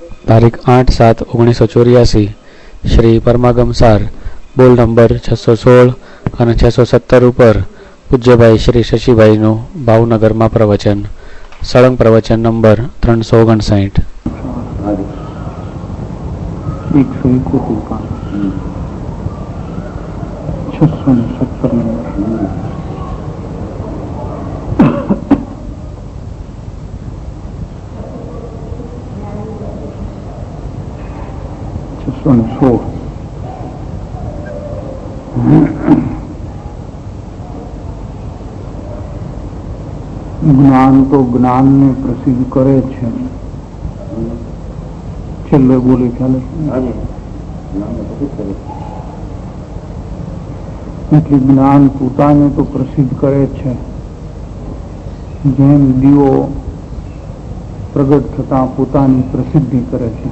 તારીખ 8/7/1984 શ્રી પરમાગમ સાર બોલ નંબર 616 અને 617 ઉપર પૂજ્યભાઈ શ્રી શશીભાઈનું ભાવનગરમાં પ્રવચન. સળંગ પ્રવચન નંબર 359. જ્ઞાન તો જ્ઞાન ને પ્રસિદ્ધ કરે છે. છેલ્લે બોલે ખ્યાલ એટલે જ્ઞાન પોતાને તો પ્રસિદ્ધ કરે છે. જેમ દીવો પ્રગટ થતા પોતાની પ્રસિદ્ધિ કરે છે,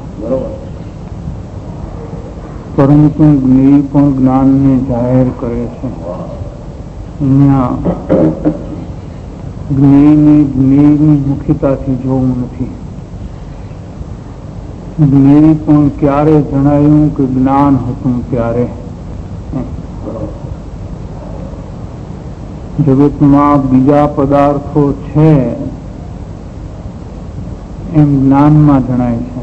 પરંતુ જ્ઞેય પણ જ્ઞાનને જાહેર કરે છે. અહીંયા જ્ઞેયની મુખ્યતાથી જોવું નથી. જ્ઞેય પણ ક્યારે જણાયું કે જ્ઞાન હતું ત્યારે. જગતમાં બીજા પદાર્થો છે એમ જ્ઞાનમાં જણાય છે.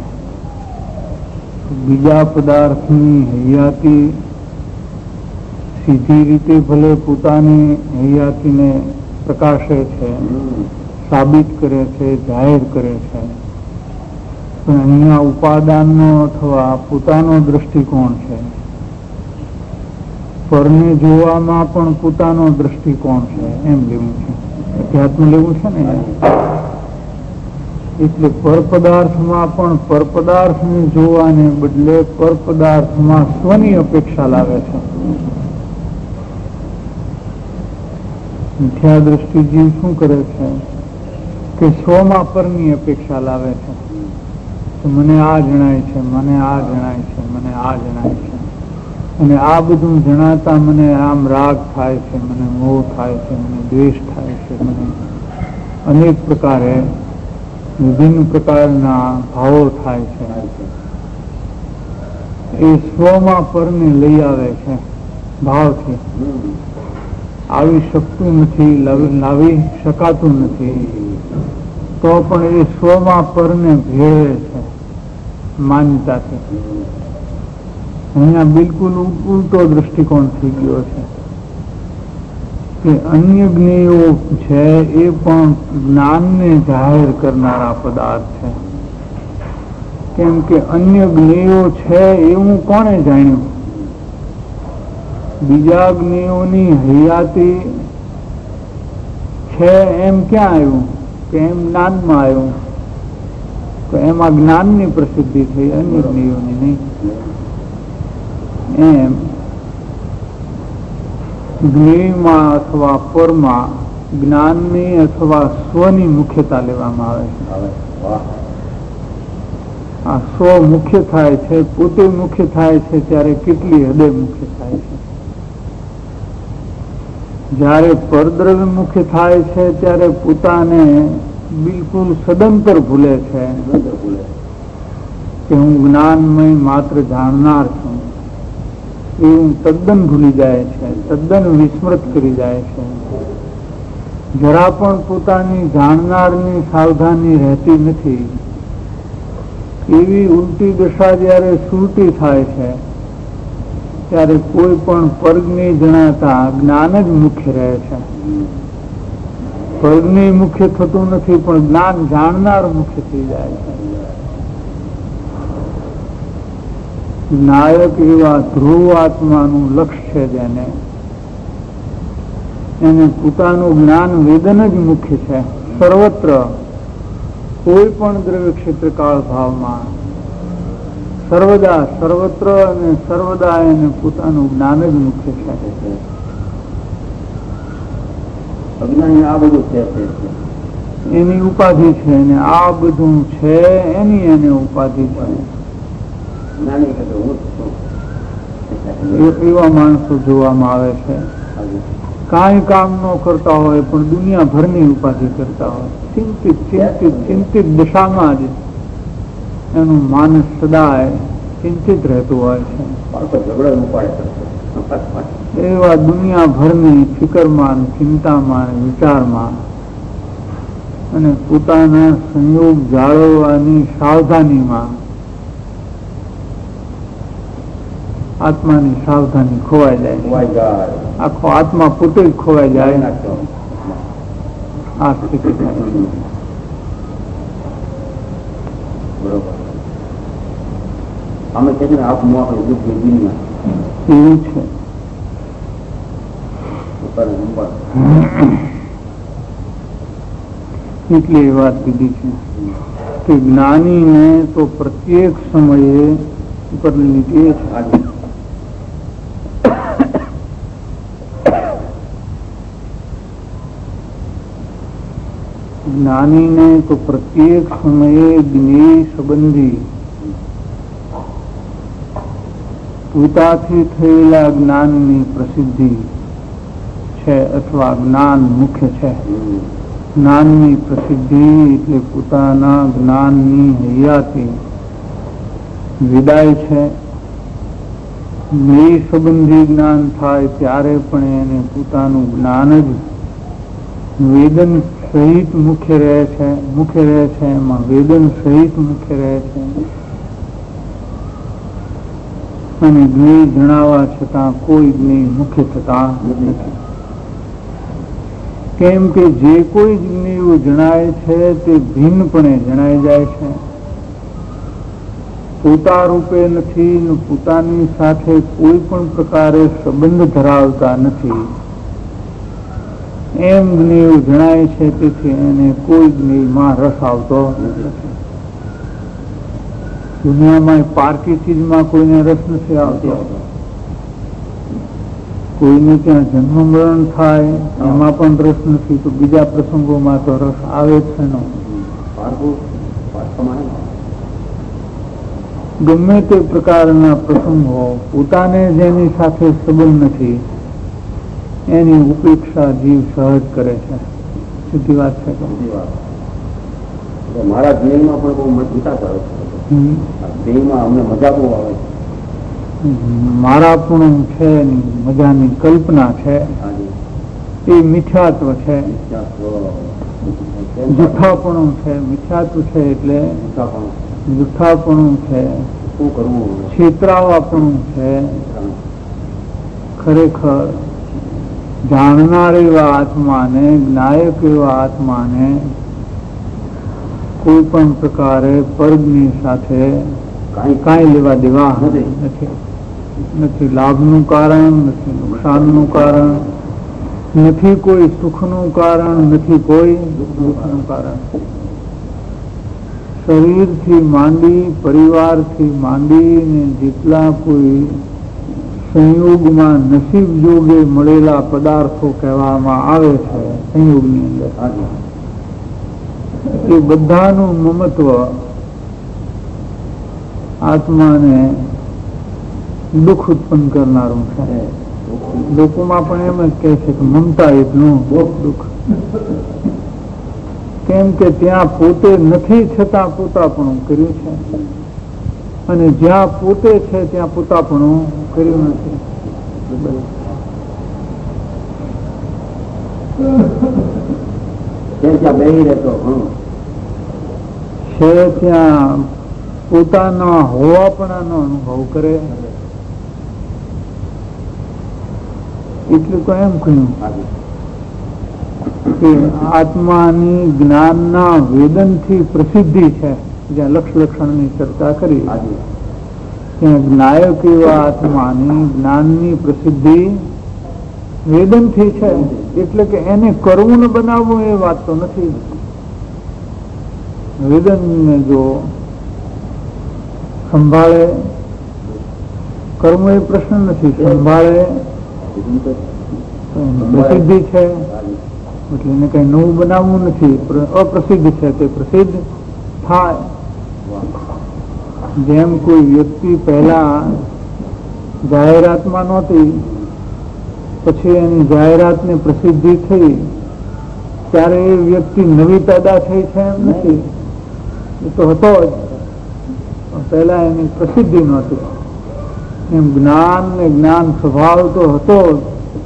બીજા પદાર્થની હૈયાતી સીધી રીતે ભલે પોતાની હૈયાતીને પ્રકાશે છે, સાબિત કરે છે, જાહેર કરે છે, પણ અહીંયા ઉપાદાનનો અથવા પોતાનો દ્રષ્ટિકોણ છે. પરને જોવામાં પણ પોતાનો દ્રષ્ટિકોણ છે એમ લેવું છે, અધ્યાત્મ લેવું છે ને. એટલે પરપદાર્થમાં પણ પરપદાર્થને જોવાને બદલે પરપદાર્થમાં સ્વની અપેક્ષા લાવે છે. મિથ્યા દ્રષ્ટિ જીવ શું કરે છે કે સ્વમાં પરની અપેક્ષા લાવે છે. મને આ જણાય છે, મને આ જણાય છે, મને આ જણાય છે, અને આ બધું જણાતા મને આમ રાગ થાય છે, મને મોહ થાય છે, મને દ્વેષ થાય છે, મને અનેક પ્રકારે વિભિન્ન પ્રકારના ભાવો થાય છે. એ સ્વમાં પરને લઈ આવે છે ભાવથી. આવી શકતું નથી, લાવી શકાતું નથી, તો પણ એ સ્વમાં પરને ભેળવે છે માન્યતાથી. અહીંયા બિલકુલ ઉલટો દ્રષ્ટિકોણ થઈ ગયો છે કે અન્ય જ્ઞેયો છે એ પણ જ્ઞાનને જાહેર કરનારા પદાર્થ છે. કેમ કે અન્ય જ્ઞેયો છે એવું કોણે જાણ્યું? બીજા જ્ઞેયોની હૈયાતી છે એમ ક્યાં આવ્યું? કે એમ જ્ઞાનમાં આવ્યું. તો એમાં જ્ઞાનની પ્રસિદ્ધિ થઈ, અન્ય જ્ઞેયોની નહીં. એમ જ્ઞેયમાં અથવા પરમાં જ્ઞાનની અથવા સ્વની મુખ્યતા લેવામાં આવે છે. આ સ્વ મુખ્ય થાય છે, પોતે મુખ્ય થાય છે ત્યારે કેટલી હદે મુખ્ય થાય છે. જ્યારે પરદ્રવ્ય મુખ્ય થાય છે ત્યારે પોતાને બિલકુલ સદંતર ભૂલે છે કે હું જ્ઞાનમય માત્ર જાણનાર છું. એવું તદ્દન ભૂલી જાય છે, તદ્દન વિસ્મૃત કરી જાય છે. જરા પણ પોતાની જાણનારની સાવધાની રહેતી નથી. એવી ઉલટી દશા જયારે સુરતી થાય છે ત્યારે કોઈ પણ પરજ્ઞેય જણાતા જ્ઞાન જ મુખ્ય રહે છે. પરજ્ઞેય મુખ્ય થતું નથી, પણ જ્ઞાન જાણનાર મુખ્ય થઈ જાય છે. નાયક એવા ધ્રુવ આત્માનું લક્ષ્ય છે, જેને એને પોતાનું જ્ઞાન વેદન જ મુખ્ય છે. સર્વત્ર કોઈ પણ દ્રવ્ય ક્ષેત્ર કાળ ભાવમાં સર્વદા સર્વત્ર અને સર્વદા એને પોતાનું જ્ઞાન જ મુખ્ય છે. અજ્ઞાની આ બધું છે એની ઉપાધિ છે, અને આ બધું છે એની એને ઉપાધિ છે. એવા માણસો જોવામાં આવે છે કાંઈ કામ ન કરતા હોય પણ દુનિયાભરની ઉપાધિ કરતા હોય. ચિંતિત દશામાં જ એનું માનસ સદાય ચિંતિત રહેતું હોય છે. એવા દુનિયાભરની ફિકરમાં, ચિંતામાં, વિચારમાં અને પોતાના સંયોગ જાળવવાની સાવધાનીમાં આત્માની સાવધાની ખોવાઈ જાય, આખો આત્મા પોતે જ ખોવાઈ જાય. આ સ્થિતિ થાય. અમે છે ને આપ એવું છે. એટલી વાત કીધી છે કે જ્ઞાનીને તો પ્રત્યેક સમયે ઉપરની નીતિ એ છે. જ્ઞાનીને તો પ્રત્યેક સમયે જ્ઞેય સંબંધી પોતાથી થયેલા જ્ઞાનની પ્રસિદ્ધિ છે અથવા જ્ઞાન મુખ્ય છે. જ્ઞાનની પ્રસિદ્ધિ એટલે પોતાના જ્ઞાનની હૈયાથી વિદાય છે. જ્ઞેય સંબંધી જ્ઞાન થાય ત્યારે પણ એને પોતાનું જ્ઞાન જ વેદન સહિત મુખ્ય રહે છે. એમાં વેદન સહિત મુખ્ય રહે છે. અને જ્ઞેય જણાવવા છતાં કોઈ જ્ઞેય મુખ્ય થતા નથી. કેમ કે જે કોઈ જ્ઞેયો જણાય છે તે ભિન્નપણે જણાઈ જાય છે. પોતા રૂપે નથી, પોતાની સાથે કોઈ પણ પ્રકારે સંબંધ ધરાવતા નથી. એમ જ્ઞેયો જણાય છે. તેથી એને કોઈ જ્ઞેયમાં રસ આવતો નથી. દુનિયામાં પારકી ચીજમાં કોઈને રસ નથી આવતો. કોઈને ત્યાં જન્મ મરણ થાય એમાં પણ રસ નથી, તો બીજા પ્રસંગોમાં તો રસ આવે છે. ગમે તે પ્રકારના પ્રસંગો પોતાને જેની સાથે સંબંધ નથી એની ઉપેક્ષા જીવ સહજ કરે છે. સીધી વાત છે. મારા ધ્યેયમાં પણ બહુ મજબૂતા કરે છે. ધ્યેયમાં અમને મજા બહુ આવે છે. મારા પણ છે, મજાની કલ્પના છે, એ મિથ્યાત્વ છે. જૂઠાપણું છે. મિથ્યાત્વ છે એટલે જૂઠાપણું છે, શું કરવું, છેતરાવાપણું છે. ખરેખર જાણનાર એવા આત્માને, જ્ઞાયક એવા આત્માને કોઈ પણ પ્રકારે પરગની સાથે કાંઈ લેવા દેવા નથી. લાભનું કારણ નથી, નુકસાનનું કારણ નથી, કોઈ સુખનું કારણ નથી, કોઈ દુઃખનું કારણ. શરીરથી માંડી, પરિવારથી માંડી ને જેટલા કોઈ સંયોગમાં નસીબ જોગે મળેલા પદાર્થો કહેવામાં આવે છે સંયોગની અંદર, એ બધાનું મમત્વ આત્માને દુઃખ ઉત્પન્ન કરનારું છે. લોકોમાં પણ એમ જ કહે છે કે મમતા એટલું દુઃખ. કેમ કે ત્યાં પોતે નથી છતાં પોતાપણું કર્યું છે, અને જ્યાં પોતે છે ત્યાં પોતાપણું કર્યું નથી. છે ત્યાં પોતાના હોવાપણાનો અનુભવ કરે. એટલે તો એમ કહ્યું કે આત્માની જ્ઞાનના વેદનથી પ્રસિદ્ધિ છે. જ્યાં લક્ષ લક્ષણની ચર્ચા કરી ત્યાં જ્ઞાયક એવા આત્માની જ્ઞાનની પ્રસિદ્ધિ વેદનથી છે. એટલે કે એને કરવું ને બનાવવું એ વાત તો નથી. વેદનને જો સંભાળે, કર્મ એ પ્રશ્ન નથી, સંભાળે પ્રસિદ્ધિ છે. એટલે એને કઈ નવું બનાવવું નથી. અપ્રસિદ્ધ છે તે પ્રસિદ્ધ થાય. જેમ કોઈ વ્યક્તિ પહેલા જાહેરાતમાં નહોતી, પછી એની જાહેરાતને પ્રસિદ્ધિ થઈ, ત્યારે એ વ્યક્તિ નવી પેદા થઈ છે એમ નથી. એ તો હતો જ. પહેલા એની પ્રસિદ્ધિ નહોતી. એમ જ્ઞાન ને જ્ઞાન સ્વભાવ તો હતો જ.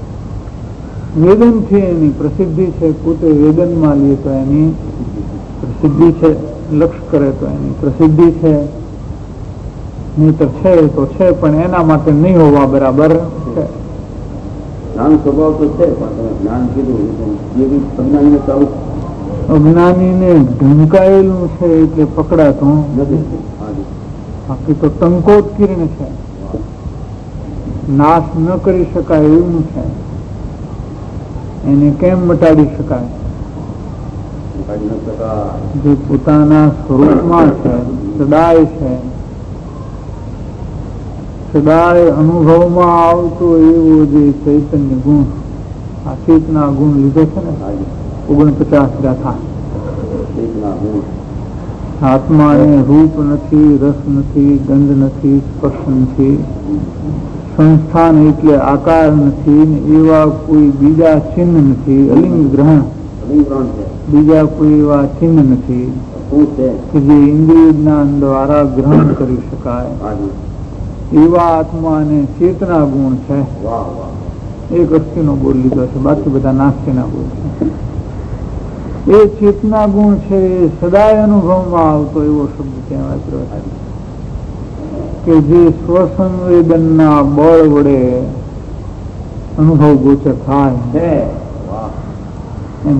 વેદનથી એની પ્રસિદ્ધિ છે. પોતે વેદનમાં લે તો એની પ્રસિદ્ધિ છે, લક્ષ્ય કરે તો એની પ્રસિદ્ધિ છે. નહીતર છે તો છે, પણ એના માટે નહીં હોવા બરાબર છે. જ્ઞાન સ્વભાવ તો છે, પણ તમે જ્ઞાન કીધું જે બી અજ્ઞાનીને ચાલુ અજ્ઞાનીને ઢંકાયેલું છે એટલે પકડાતું નથી. બાકી તો ટંકોત કિરણ છે, નાશ ન કરી શકાય એવું છે. એને કેમ મટાડી શકાય? જે પોતાના સ્વરૂપમાં છે, સદાય છે, સદાય અનુભવમાં આવતો એવો જે ચૈતન્ય ગુણ, આ ચેતના ગુણ લીધો છે ને 49 ગાથા. આત્માને રૂપ નથી, રસ નથી, ગંધ નથી, સ્પર્શ નથી, સંસ્થાન એટલે આકાર નથી, એવા કોઈ બીજા ચિહ્ન નથી. અલિંગ ગ્રહણ, બીજા કોઈ એવા ચિહ્ન નથી કે જે ઇન્દ્રિય જ્ઞાન દ્વારા ગ્રહણ કરી શકાય. એવા આત્માને ચેતના ગુણ છે. એક અસ્થિનો બોલ લીધો છે, બાકી બધા નાસ્તિના બોલ છે. એ ચેતના ગુણ છે, સદાય અનુભવમાં આવતો એવો શબ્દ ત્યાં વાપર્યો કે જે સ્વસંવેદનના બળ વડે અનુભવ ગોચર થાય એમ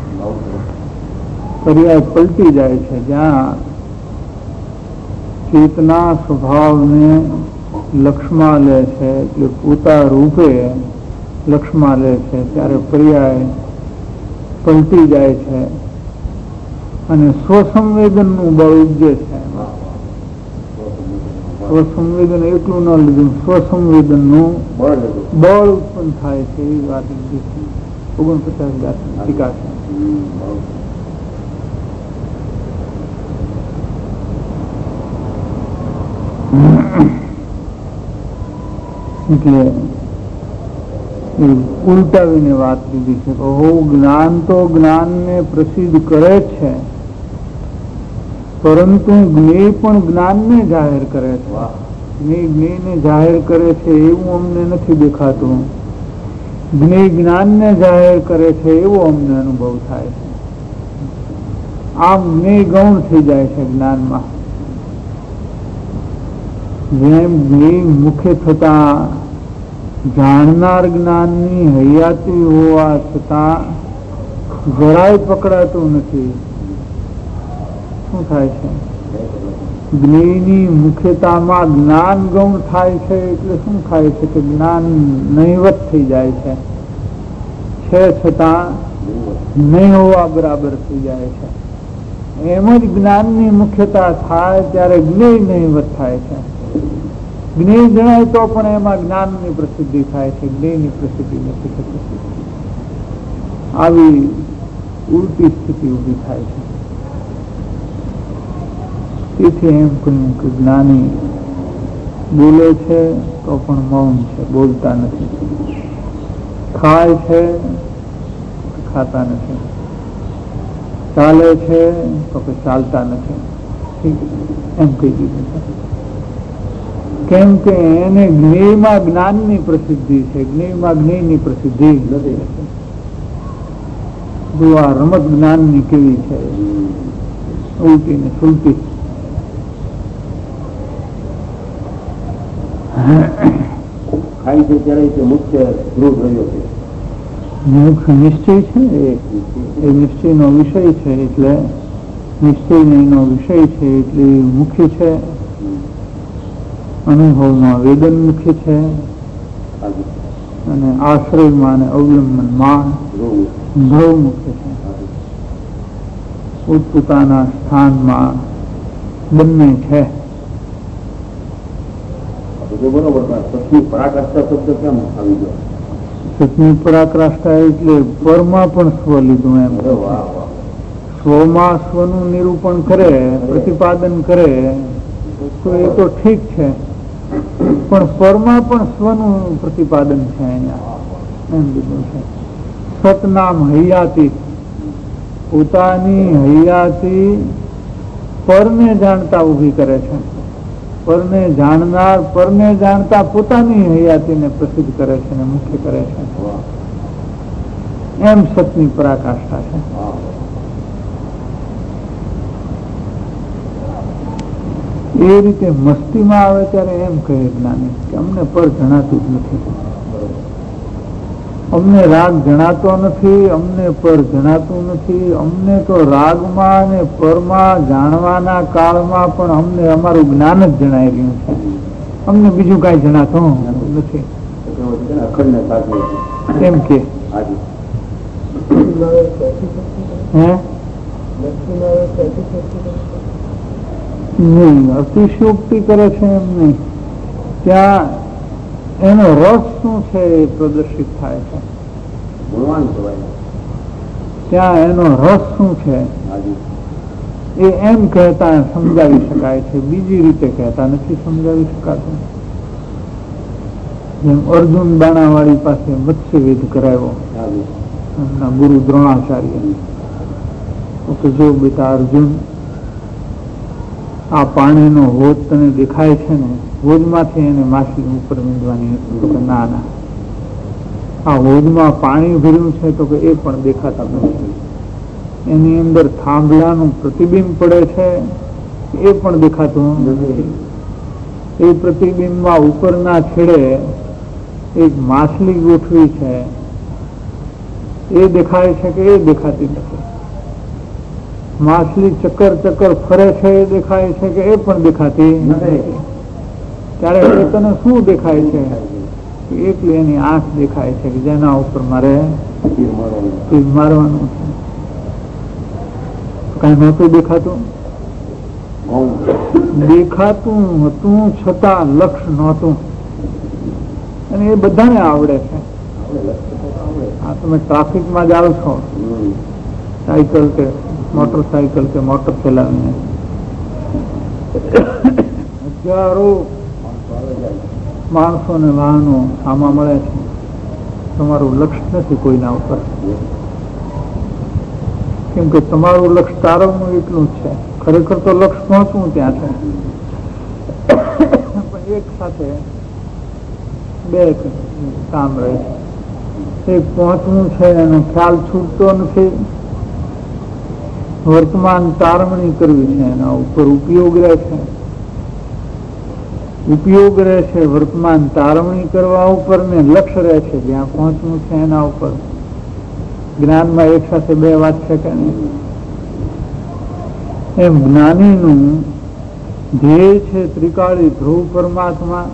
પર્યાય પલટી જાય છે. જ્યાં ચેતના સ્વભાવને લક્ષમાં લે છે, એટલે પોતા રૂપે લક્ષમાં લે છે, ત્યારે પર્યાય પલટી જાય છે અને સ્વસંવેદનનું બળ ઉપજે છે. સ્વસંવેદન એટલું ન લીધું, સ્વસંવેદનનું બળ ઉત્પન્ન થાય છે. એવી વાત 49 ટીકા છે. એટલે ઉલટાવીને વાત લીધી છે કે જ્ઞાન તો જ્ઞાનને પ્રસિદ્ધ કરે છે, પરંતુ જ્ઞેય પણ જ્ઞાનને જાહેર કરે છે. જ્ઞેયને જાહેર કરે છે એવું અમને નથી દેખાતું. જ્ઞેય જ્ઞાનને જાહેર કરે છે એવો અમને અનુભવ થાય છે. આમ જ્ઞેય ગૌણ થઈ જાય છે જ્ઞાનમાં. જેમ જ્ઞેય મુખ્ય થતા જાણનાર જ્ઞાનની હયાતી હોવા છતાં જરાય પકડાતું નથી. શું થાય છે? જ્ઞેયની મુખ્યતામાં જ્ઞાન ગૌણ થાય છે, એટલે શું થાય છે કે જ્ઞાન નહીવત થઈ જાય છે છતાં નહીં હોવા બરાબર થઈ જાય છે. એમ જ જ્ઞાનની મુખ્યતા થાય ત્યારે જ્ઞેય નહીવત થાય છે. જ્ઞેય જણાય તો પણ એમાં જ્ઞાનની પ્રસિદ્ધિ થાય છે, જ્ઞેયની પ્રસિદ્ધિ નથી થતી. આવી ઉલટી સ્થિતિ ઉભી થાય છે. તેથી એમ કહ્યું કે જ્ઞાની બોલે છે તો પણ મૌન છે, બોલતા નથી. ખાય છે, ખાતા નથી. ચાલે છે તો કે ચાલતા નથી. એમ કહી દીધું છે. કેમ કે એને જ્ઞેયમાં જ્ઞાનની પ્રસિદ્ધિ છે, જ્ઞેયમાં જ્ઞેયની પ્રસિદ્ધિ નથી. આ રમત જ્ઞાનની કેવી છે, ઉલટી ને સુલટી. ખાય છે ત્યારે તે મુખ્ય ધ્રુવ રહ્યો છે. મુખ્ય નિશ્ચય છે એ નિશ્ચયનો વિષય છે, એટલે નિશ્ચયનો વિષય છે એટલે મુખ્ય છે. અનુભવમાં વેદન મુખ્ય છે અને આશ્રયમાં અને અવલંબનમાં ધ્રુવ મુખ્ય છે. પોતપોતાના સ્થાનમાં બંને છે. બરોબર. સચની પરાકાષ્ઠા શબ્દ કેમ આવી ગયો? સચની પરાકાષ્ઠા એટલે પરમાં પણ સ્વ લીધું. એમ સ્વમાં સ્વનું નિરૂપણ કરે, પ્રતિપાદન કરે તો એ તો ઠીક છે, પણ પરમાં પણ સ્વનું પ્રતિપાદન છે. અહીંયા એમ લીધું છે. સતનામ હૈયાતી, પોતાની હૈયાતી પરને જાણતા ઉભી કરે છે. પરને જાણનાર પરને જાણતા પોતાની હયાતીને પ્રસિદ્ધ કરે છે અને મુખ્ય કરે છે. એમ સતની પરાકાષ્ઠા છે. એ રીતે મસ્તીમાં આવે ત્યારે એમ કહે જ્ઞાની કે અમને પર જણાતું જ નથી, અમને રાગ જણાતો નથી, અમને પર જણાતું નથી. અમને તો રાગમાં અને પરમાં જાણવાના કાળમાં પણ અમને અમારું જ્ઞાન જ જણાઈ રહ્યું છે. અમને બીજું કઈ જણાતું નથી. એમ કે નહીં, અતિશયોક્તિ કરે છે એમ નહીં. ત્યાં એનો રસ શું છે એ પ્રદર્શિત થાય છે. ત્યાં એનો રસ શું છે એ એમ કહેતા સમજાવી શકાય છે, બીજી રીતે કહેતા નથી સમજાવી શકાતું. જેમ અર્જુન બાણાવાળી પાસે મત્સ્યવેધ કરાવ્યો એમના ગુરુ દ્રોણાચાર્ય, તો જો બેટા અર્જુન, આ પાણીનો હોજ તને દેખાય છે ને, હોજમાંથી એને માછલી ઉપર મીંડવાની હતી. તો કે ના ના, આ હોજમાં પાણી ભર્યું છે તો કે એ પણ દેખાતા નથી. એની અંદર થાંભલાનું પ્રતિબિંબ પડે છે એ પણ દેખાતું નથી. એ પ્રતિબિંબમાં ઉપરના છેડે એક માછલી ગોઠવી છે એ દેખાય છે કે એ દેખાતી નથી. માછલી ચક્કર ચક્કર ફરે છે એ દેખાય છે કે એ પણ દેખાતી નથી. ત્યારે એ તને શું દેખાય છે? એકલી એની આંખ દેખાય છે કે જેના ઉપર મારે તીર મારવાનું છે. કઈ નહોતું દેખાતું? દેખાતું હતું છતાં લક્ષ નહોતું. અને એ બધાને આવડે છે. આ તમે ટ્રાફિકમાં જાઓ છો, સાયકલ કે મોટરસાયકલ કે મોટર ચલાવીને, હજારો માણસો ને વાહનો સામા મળે છે, તમારું લક્ષ નથી કોઈના ઉપર, કેમ કે તમારું લક્ષ તારવનું એટલું જ છે. ખરેખર તો લક્ષ પહોંચવું ત્યાં છે, પણ એક સાથે બે કામ રહે છે. એક પહોંચવું છે એનો ખ્યાલ છૂટતો નથી, વર્તમાન તારવણી કરવી છે એના ઉપર ઉપયોગ રહે છે. ઉપયોગ રહે છે વર્તમાન તારવણી કરવા ઉપર ને લક્ષ્ય રહે છે જ્યાં પહોંચવું છે એના ઉપર. જ્ઞાનમાં એક સાથે બે વાત છે કે નહીં? એમ જ્ઞાનીનું ધ્યેય છે ત્રિકાળી ધ્રુવ પરમાત્મા,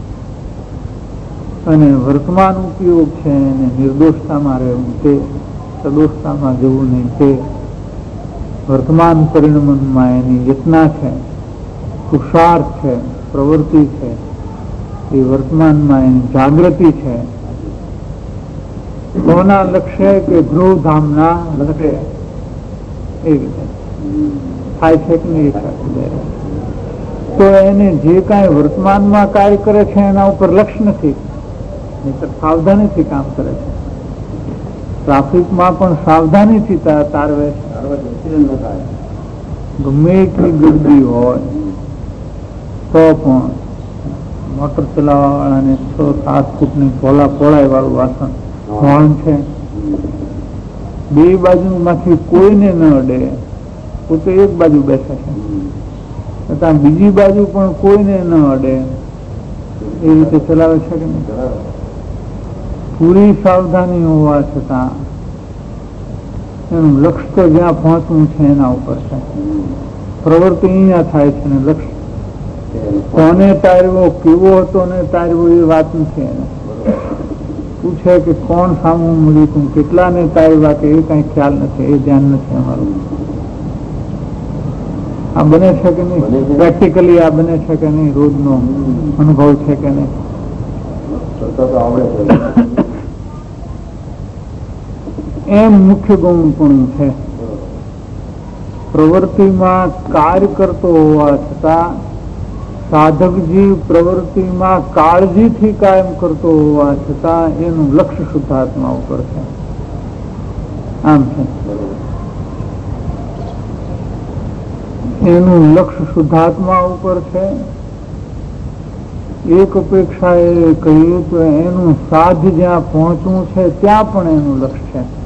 અને વર્તમાન ઉપયોગ છે એને નિર્દોષતામાં રહેવું તે, સદોષતામાં જવું નહીં તે. વર્તમાન પરિણમનમાં એની યત્ના છે, પુરુષાર્થ છે, પ્રવૃત્તિ છે. એ વર્તમાનમાં એની જાગૃતિ છે. કોના લક્ષ્ય કે ધ્રુવધામના લક્ષ્ય એ રીતે થાય છે કે નહીં? તો એને જે કાંઈ વર્તમાનમાં કાર્ય કરે છે એના ઉપર લક્ષ્ય નથી, નહીંતર સાવધાનીથી કામ કરે છે. ટ્રાફિકમાં પણ સાવધાનીથી તારવે છે. ગમે એટલી ગરદી હોય તો પણ મોટર ચલાવવા વાળાને 6-7 ફૂટની પહોળાઈ વાળું વાહન છે, બે બાજુમાંથી કોઈને ન અડે, પોતે એક બાજુ બેસે છે, છતાં બીજી બાજુ પણ કોઈને ન અડે એ રીતે ચલાવે છે કે નહીં? પૂરી સાવધાની હોવા છતાં એનું લક્ષ્ય તો જ્યાં પહોંચવું છે એના ઉપર છે. પ્રવૃત્તિ અહીંયા થાય છે ને લક્ષ્ય કોને તારવો, કેવો હતો ને તારવો એ વાત નથી. એને પૂછે કે કોણ સામું મળ્યું તું, કેટલા ને તારવા કે એ કઈ ખ્યાલ નથી, એ ધ્યાન નથી અમારું. આ બને છે કે નહીં? પ્રેક્ટિકલી આ બને છે કે નહીં? રોજનો અનુભવ છે કે નહીં? એમ મુખ્ય ગૌણ પણ છે. પ્રવૃત્તિમાં કાર્ય કરતો હોવા છતાં સાધક જીવ પ્રવૃત્તિમાં કાળજીથી કાયમ કરતો હોવા છતાં એનું લક્ષ્ય શુદ્ધાત્મા ઉપર છે. આમ છે, એનું લક્ષ્ય શુદ્ધાત્મા ઉપર છે. એક અપેક્ષા એ કહીએ તો એનું સાધ જ્યાં પહોંચવું છે ત્યાં પણ એનું લક્ષ્ય છે.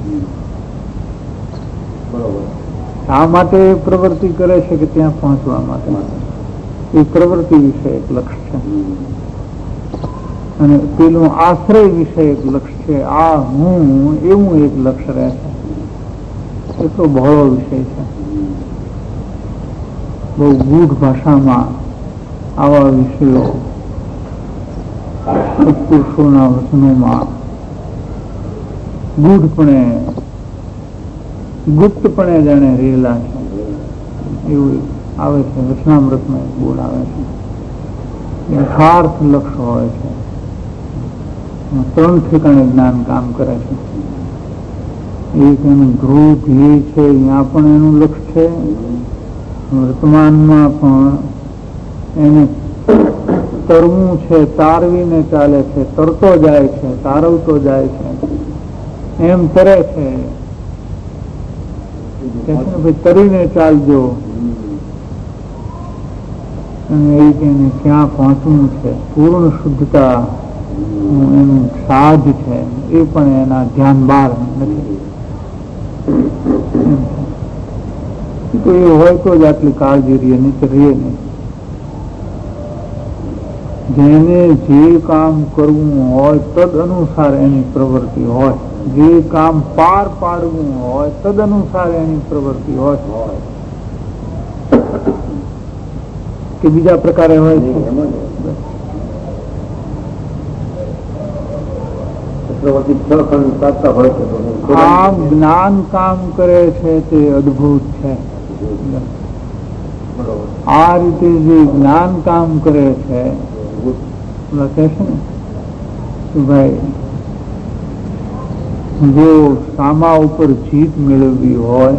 આ માટે પ્રવૃત્તિ કરે છે કે ત્યાં પહોંચવા માટે એ પ્રવૃત્તિ વિશે એક લક્ષ્ય છે અને પેલું આશ્રય વિશે એક લક્ષ્ય છે. આ હું એવું એક લક્ષ્ય રહે છે. એ તો બહોળો વિષય છે. બહુ ગૂઢ ભાષામાં આવા વિષયો સત્પુરુષોના વચનોમાં ગૂઢપણે ગુપ્તપણે જાણે રહેલા છે એવું આવે છે. વચનામૃતમાં એક બોલ આવે છે. યથાર્થ લક્ષ્ય હોય છે. 3 ઠેકાણે જ્ઞાન કામ કરે છે. એક એનું ધ્રુવ ધ્યેય છે, ત્યાં પણ એનું લક્ષ્ય છે. વર્તમાનમાં પણ એને તરવું છે, તારવીને ચાલે છે, તરતો જાય છે, તારવતો જાય છે, એમ તરે છે. ભાઈ તરીને ચાલજો અને એને ક્યાં પહોંચવું છે. પૂર્ણ શુદ્ધતા એનું સાધ છે. એ પણ એના ધ્યાન બહાર નથી. તો એ હોય તો જ આટલી કાળજી રહે, નહીં તો રહે નહીં. જેને જે કામ કરવું હોય તદ અનુસાર એની પ્રવૃત્તિ હોય, જે કામ પાર પાડવું હોય તદ અનુસાર એની પ્રવૃત્તિ હોય કે બીજા પ્રકારે હોય છે. આ જ્ઞાન કામ કરે છે તે અદભુત છે. આ રીતે જે જ્ઞાન કામ કરે છે લખે છે ને કે ભાઈ જો સામા ઉપર જીત મેળવવી હોય,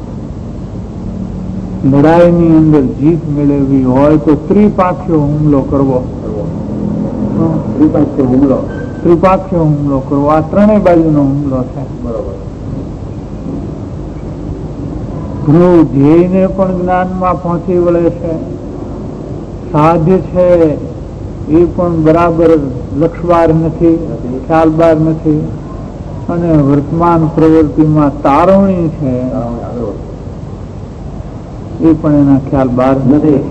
લડાઈની અંદર જીત મેળવવી હોય તો ત્રિપાખ્યો હુમલો કરવો. ત્રિપાખ્યો હુમલો કરવો આ ત્રણેય બાજુનો હુમલો છે. ધ્રુવ ધ્યેયને પણ જ્ઞાનમાં પહોંચી વળે છે. સાધ્ય છે એ પણ બરાબર લક્ષબાર નથી, ખ્યાલબાર નથી. અને વર્તમાન પ્રવૃત્તિમાં તારવણી છે એ પણ એના ખ્યાલ બહાર નથી.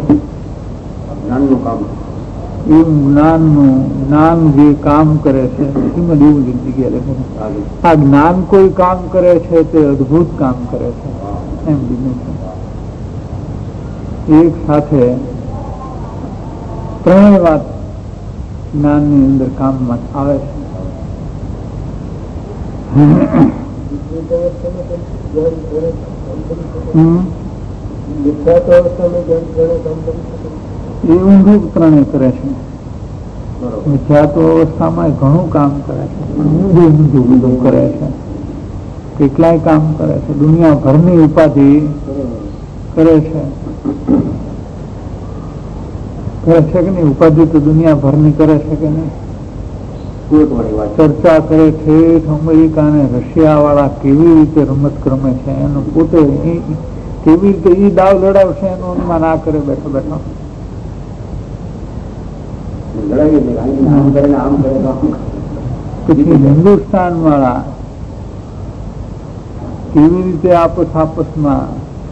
જ્ઞાન જે કામ કરે છે શ્રીમદ એવું જગ્યાએ લખે છે. આ જ્ઞાન કોઈ કામ કરે છે તે અદભુત કામ કરે છે એમ બીજું છે. એક સાથે ત્રણેય વાત જ્ઞાનની અંદર કામમાં આવે છે. એ ઊંધું ત્રણે કરે છે. મિથ્યાત્વ અવસ્થામાં ઘણું કામ કરે છે, ઊંધું બધું કરે છે. કેટલાય કામ કરે છે, દુનિયાભરની ઉપાધિ કરે છે. કરે છે કે નહીં? ઉપાધિ તો દુનિયાભરની કરે છે કે નહીં? ચર્ચા કરે છે. અમેરિકા અને રશિયા વાળા કેવી રીતે રમત રમે છે એનું પોતે કેવી રીતે ઈ દાવ લડાવશે એનું અનુમાન આ કરે બેઠો બેઠો. પછી હિન્દુસ્તાન વાળા કેવી રીતે આપસમાં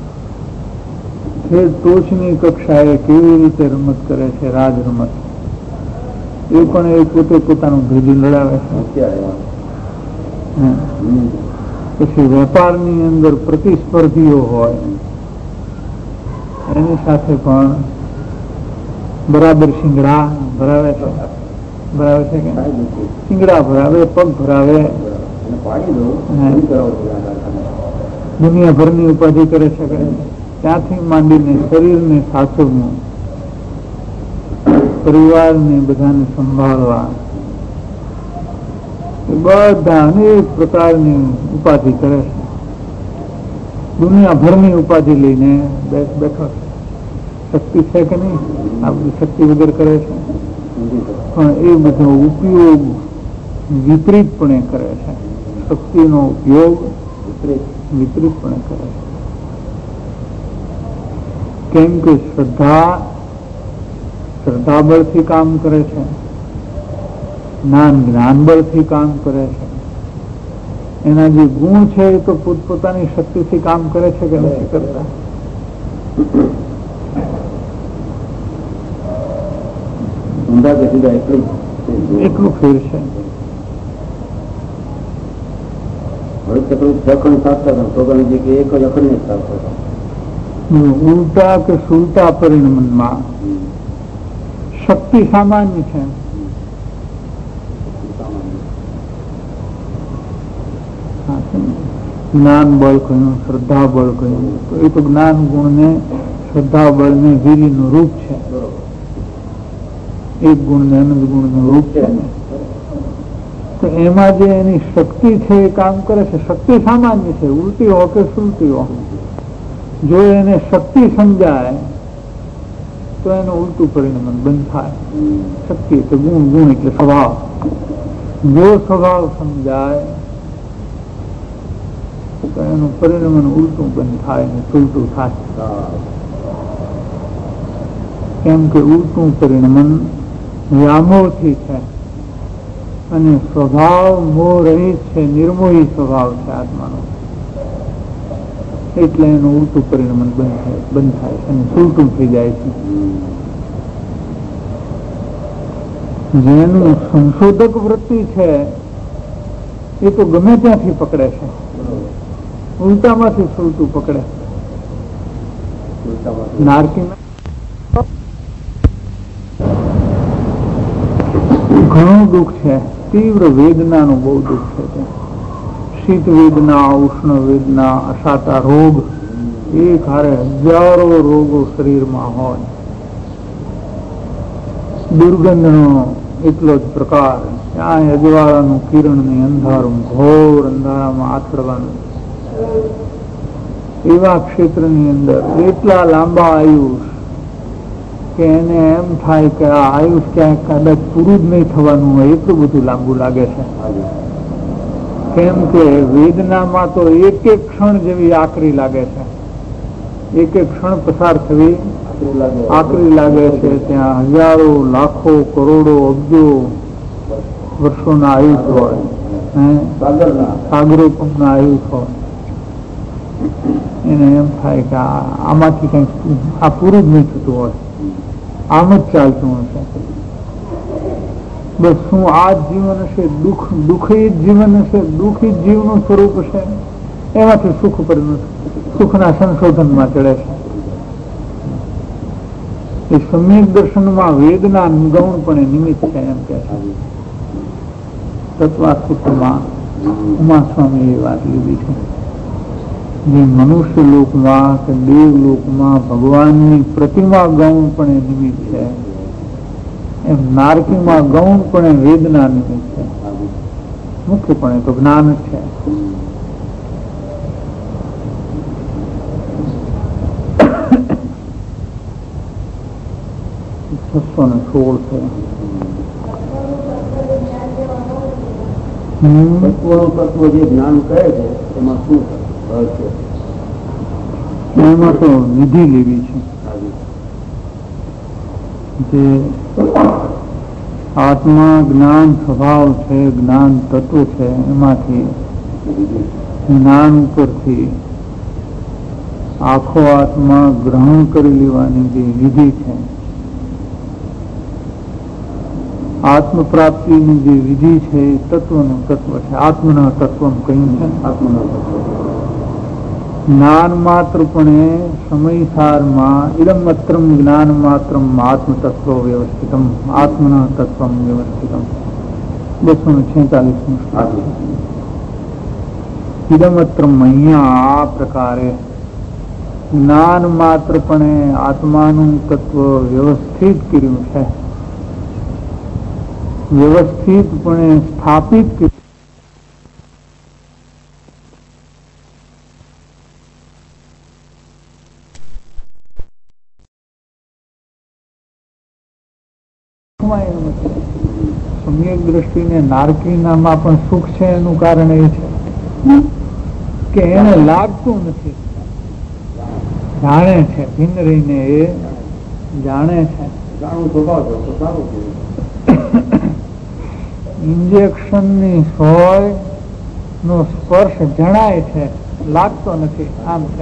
ટોચની કક્ષાએ કેવી રીતે રમત કરે છે, રાજ રમત. એ પણ એ પોતે પોતાનું ભેજું લડાવે છે. પછી વેપારની અંદર પ્રતિસ્પર્ધીઓ હોય એની સાથે પણ બરાબર શિંગડા ભરાવે છે. ભરાવે છે કે શિંગડા ભરાવે, પગ ભરાવે, દુનિયાભરની ઉપાધિ કરે છે કે ત્યાંથી માંડીને શરીરને સાચવવું, પરિવારને બધાને સંભાળવા, બધા અનેક પ્રકારની ઉપાધિ કરે છે. દુનિયાભરની ઉપાધિ લઈને બેઠો છે. શક્તિ છે કે નહીં? આ બધી શક્તિ વગર કરે છે. પણ એ બધો ઉપયોગ વિપરીતપણે કરે છે. શક્તિનો ઉપયોગ વિપરીતપણે કરે છે. કેમ કે શ્રદ્ધા શ્રદ્ધા બળથી કામ કરે છે, જ્ઞાન બળથી કામ કરે છે. એના જે ગુણ છે એ તો પોતપોતાની શક્તિથી કામ કરે છે કે નથી કરતા? એટલું ફેર છે. ઉલટા કે સુલટા પરિણમનમાં શક્તિ સામાન્ય છે. જ્ઞાન બળ કહ્યું, શ્રદ્ધા બળ કહ્યું, તો એ તો જ્ઞાન ગુણ ને શ્રદ્ધા બળ ને વીર્ય નું રૂપ છે. એક ગુણ ને અનંત ગુણ નું રૂપ છે. તો એમાં જે એની શક્તિ છે એ કામ કરે છે. શક્તિ સામાન્ય છે, ઉલટી હો કે સુલટી હો. જો એને શક્તિ સમજાય તો એનું ઉલટું પરિણામ બંધ થાય. શક્તિ એટલે ગુણ, ગુણ એટલે સ્વભાવ. જો સ્વભાવ સમજાય તો એનું પરિણામ ઉલટું બંધ થાય ને સુલટું થાય. કેમ કે ઉલટું પરિણામ વ્યામોહથી છે અને સ્વભાવ મોહ રહિત છે, નિર્મોહી સ્વભાવ છે આત્માનો. એટલે એનું ઉલટું પરિણામ બંધ થાય છે અને સુલટું થઈ જાય છે. જેનું સંશોધક વૃત્તિ છે એ તો ગમે ત્યાંથી પકડે છે, ઉલટામાંથી સુલટું પકડે. નારકી ઘણું દુઃખ છે, તીવ્ર વેદનાનું બહુ દુઃખ છે. શીત વેદના, ઉષ્ણ વેદના, અસાતા રોગ, એક હારે હજારો રોગો શરીરમાં હોય. દુર્ગંધનો એટલો જ પ્રકાર, ત્યાં અજવાળાનું કિરણ ની અંધારું, ઘોર અંધારામાં આથડવાનું. એવા ક્ષેત્રની અંદર એટલા લાંબા આયુષ કે એને એમ થાય કે આ આયુષ ક્યાંક કદાચ પૂરું જ નહીં થવાનું હોય, એટલું બધું લાંબુ લાગે છે. કેમ કે વેદનામાં તો એક એક ક્ષણ જેવી આકરી લાગે છે, એક એક ક્ષણ પસાર થવી આકરી લાગે છે. ત્યાં હજારો, લાખો, કરોડો, અબજો વર્ષોના આયુષ હોય, સાગરોપમના આયુષ હોય. એને એમ થાય કે આમાંથી કઈક આ પૂરું જ નહીં થતું હોય, આમ જ ચાલતું હશે. બસ શું આ જ જીવન હશે? દુઃખી જીવન હશે, દુઃખી જીવનું સ્વરૂપ હશે. એમાંથી સુખના સંશોધનમાં ચડે છે. એ સમ્યક દર્શનમાં વેદના ગૌણપણે નિમિત્ત છે એમ કે છે. તત્વાસૂત્રમાં ઉમા સ્વામી એ વાત લીધી છે. જે મનુષ્ય લોકમાં કે દેવ લોકમાં ભગવાનની પ્રતિમા ગૌણપણે નિમિત્ત છે, એમ નારકીમાં ગૌણપણે વેદના નિમિત્ત છે. મુખ્યપણે તો જ્ઞાન જ છે. તત્વ જે જ્ઞાન કહે છે એમાં શું રહસ્ય? એમાં તો નિધિ લેવી છે. જે આત્મા જ્ઞાન સ્વભાવ છે, જ્ઞાન તત્વ છે, એમાંથી જ્ઞાન ઉપરથી આખો આત્મા ગ્રહણ કરી લેવાની જે વિધિ છે, આત્મ પ્રાપ્તિની જે વિધિ છે એ તત્વનું તત્વ છે. આત્મના તત્વ કહ્યું છે. આત્મના તત્વ જ્ઞાન માત્રપણે સમયસારમાં ઇદમત્રમ જ્ઞાન માત્રમ આત્મતત્વ વ્યવસ્થિતમ આત્મના તત્વ વ્યવસ્થિતમ 246 ઇદમત્રમ અહીંયા આ પ્રકારે જ્ઞાન માત્રપણે આત્માનું તત્વ વ્યવસ્થિત કર્યું છે, વ્યવસ્થિતપણે સ્થાપિત કર્યું. સમ્યક દ્રષ્ટિને નારકીનામાં પણ સુખ છે. એનું કારણ એ છે કે એને લાગતું નથી, જાણે છે, ભિન્ન રહીને એ જાણે છે. જાણવું સ્વભાવ છે તો સારું છે. ઇન્જેક્શન ની સોય નો સ્પર્શ જણાય છે, લાગતો નથી, આમ છે.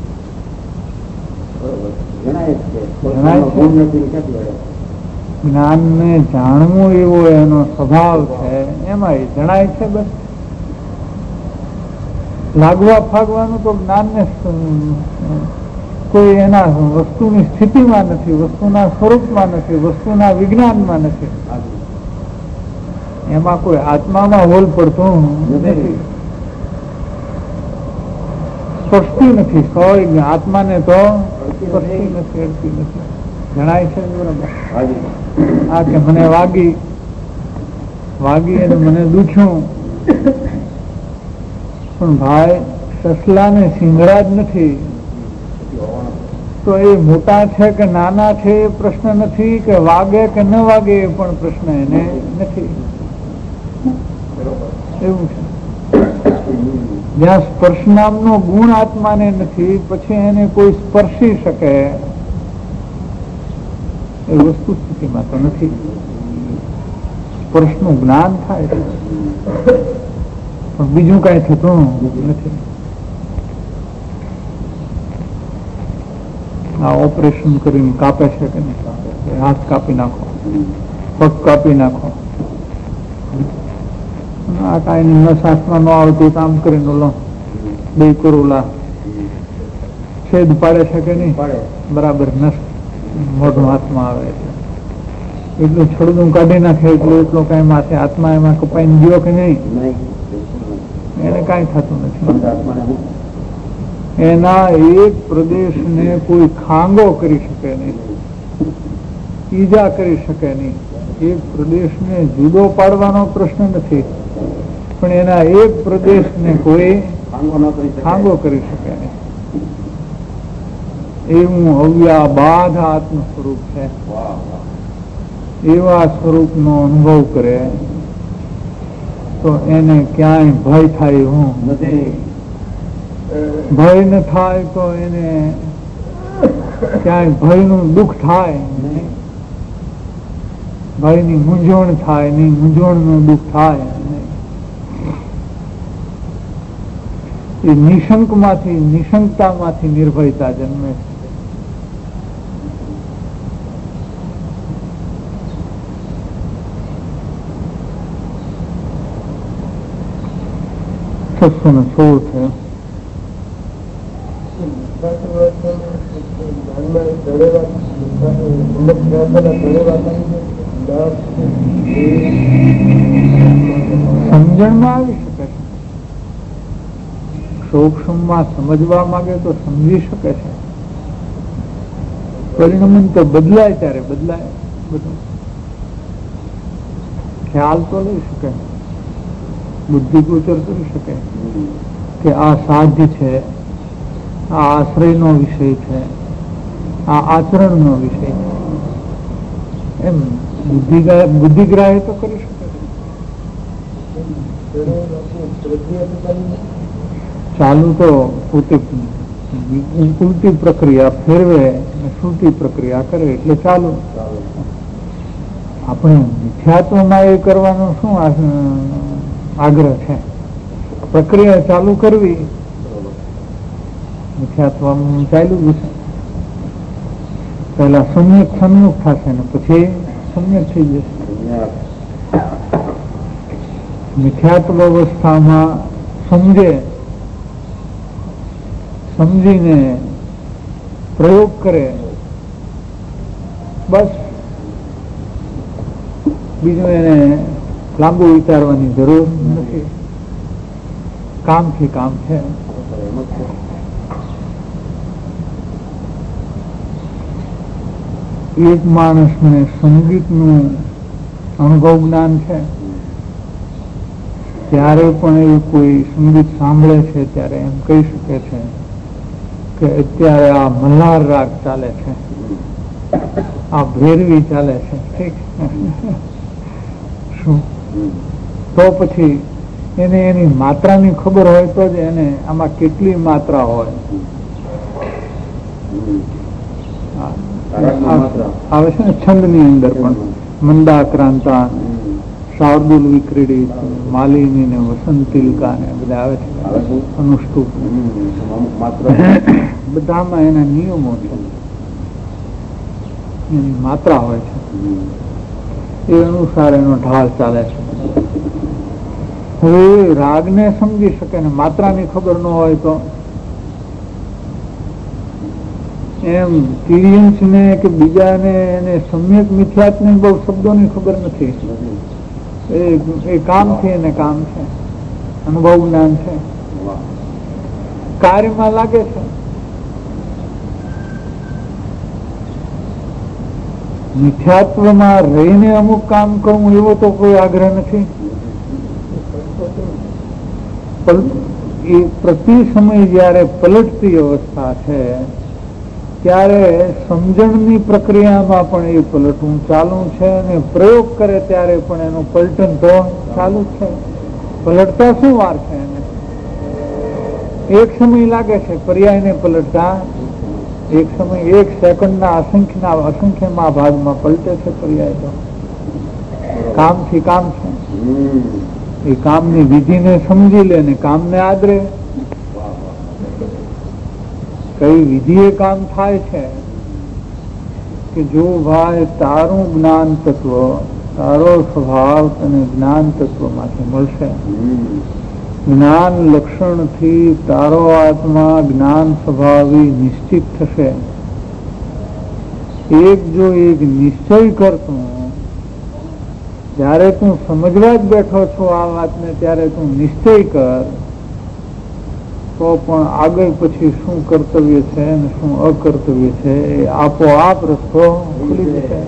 જણાય છે જણાય છે. ગુણ નથી ક્યાંથી વળે? જ્ઞાન ને જાણવું એવો એનો સ્વભાવ છે, એમાં એ જણાય છે. બસ લાગવા ફાગવાનું તો જ્ઞાન ને કોઈ એના વસ્તુની સ્થિતિમાં નથી, વસ્તુના સ્વરૂપમાં નથી, વસ્તુના વિજ્ઞાનમાં નથી. એમાં કોઈ આત્મામાં હોલ પડતું નથી, સ્પષ્ટી નથી. સોય આત્માને તો સ્પષ્ટી નથી, અડતી નથી, જણાય છે. બરાબર. આ કે મને વાગી અને મને દુખ્યું, પણ ભાઈ સસલાને સિંગડા જ નથી, તો એ મોટા છે કે નાના છે એ પ્રશ્ન નથી, કે વાગે કે ન વાગે એ પણ પ્રશ્ન એને નથી. એવું છે. જ્યાં સ્પર્શ નામનો ગુણ આત્માને નથી, પછી એને કોઈ સ્પર્શી શકે એ વસ્તુ સ્થિતિમાં તો નથી. સ્પર્શનું જ્ઞાન થાય છે, પણ બીજું કઈ થતું નથી. આ ઓપરેશન કરીને કાપે છે કે નહીં, હાથ કાપી નાખો, પગ કાપી નાખો, આ કઈ નસાસમાં ન આવતું કામ કરીને ઓલો બે કરોલા છેદ પાડે છે કે નહીં, બરાબર નસ મોઢું હાથમાં આવે એટલું છોડું કાઢી નાખે એટલો કઈ માથે આત્મા એમાં કપાઈને ગયો કે નહીં, એને કઈ થતું નથી. એના એક પ્રદેશને કોઈ ખાંગો કરી શકે નહીં, ઈજા કરી શકે નહીં. એક પ્રદેશને જુદો પાડવાનો પ્રશ્ન નથી, પણ એના એક પ્રદેશને કોઈ ખાંગો કરી શકે નહીં. એવું અવ્યાબાધ આત્મ સ્વરૂપ છે. એવા સ્વરૂપનો અનુભવ કરે તો એને ક્યાંય ભય થાય એવું નથી. ભય ન થાય તો એને ક્યાંય ભયનું દુઃખ થાય નહીં, ભયની મૂંઝવણ થાય નહીં, મૂંઝવણનું દુઃખ થાય નહીં. એ નિશંકમાંથી, નિશંકતામાંથી નિર્ભયતા જન્મે છે. 616 થયો. સમજણમાં આવી શકે છે, સૂક્ષ્મમાં સમજવા માંગે તો સમજી શકે છે. પરિણામ તો બદલાય ત્યારે બદલાય, બધું ખ્યાલ તો લઈ શકે, બુદ્ધિ ગોચર કરી શકે કે આ સાધ્ય છે, આ આશ્રયનો વિષય છે, આ આચરણનો વિષય છે, એમ બુદ્ધિગ્રાહ્ય તો કરી શકે. ચાલુ તો પોતે ઉલટી પ્રક્રિયા ફેરવે, છૂટી પ્રક્રિયા કરે એટલે ચાલુ. આપણે મિથ્યાત્વમાં એ કરવાનો શું આગ્રહ છે? પ્રક્રિયા ચાલુ કરવી, મિથ્યાત્વમાં ચાલુ જશે. પહેલા સમ્યક સન્મુખ થશે ને પછી સમ્યક થઈ જશે. મિથ્યાત્વ અવસ્થામાં સમજીને પ્રયોગ કરે, બસ બીજું એને લાંબુ વિચારવાની જરૂર નથી. કામથી કામ છે. એક માણસને સંગીતનું અનુભવ જ્ઞાન છે, ત્યારે પણ એ કોઈ સંગીત સાંભળે છે ત્યારે એમ કહી શકે છે કે અત્યારે આ મલ્હાર રાગ ચાલે છે, આ ભૈરવી ચાલે છે. ઠીક, શું તો પછી એને એની માત્રાની ખબર હોય તો જ એને આમાં કેટલી માત્રા હોય. આવે છે ને છંદની અંદર પણ મંદાક્રાંતા, શાર્દુલ વિક્રીડિત, માલિની ને વસંતિલકા ને બધા આવે છે અનુષ્ટુપ, બધામાં એના નિયમો છે, એની માત્રા હોય છે, એ અનુસાર એનો ઢાળ ચાલે છે. હવે રાગને સમજી શકે ને માત્રાની ખબર ન હોય તો એમ તિર્યંશ ને કે બીજાને એને સમ્યક મિથ્યાત્વ ની બહુ શબ્દોની ખબર નથી. એ કામથી એને કામ છે, અનુભવ જ્ઞાન છે, કાર્યમાં લાગે છે. મિથ્યાત્વમાં રહીને અમુક કામ કરવું એવો તો કોઈ આગ્રહ નથી. એ પ્રતિ સમય જયારે પલટતી અવસ્થા છે ત્યારે સમજણની પ્રક્રિયામાં પણ એ પલટવું ચાલુ છે, અને પ્રયોગ કરે ત્યારે પણ એનું પલટન તો ચાલુ છે. પલટતા શું વાર છે એને? એક સમય લાગે છે પર્યાયને પલટતા, એક સમય 1 સેકન્ડના અસંખ્યમાં ભાગમાં પલટે છે પર્યાય. તો કામથી કામ છે, એ કામની વિધિને સમજી લે ને કામને આદરે. કઈ વિધિ એ કામ થાય છે કે જો ભાઈ તારું જ્ઞાન તત્વ, તારો સ્વભાવ તને જ્ઞાન તત્વ માંથી મળશે, જ્ઞાન લક્ષણથી તારો આત્મા જ્ઞાન સ્વભાવી નિશ્ચિત થશે. જો એક નિશ્ચય કરતું, જયારે તું સમજવા જ બેઠો છો આ વાતને ત્યારે તું નિશ્ચય કર, તો પણ આગળ પછી શું કર્તવ્ય છે અને શું અકર્તવ્ય છે એ આપોઆપ રસ્તો ખુલી જશે.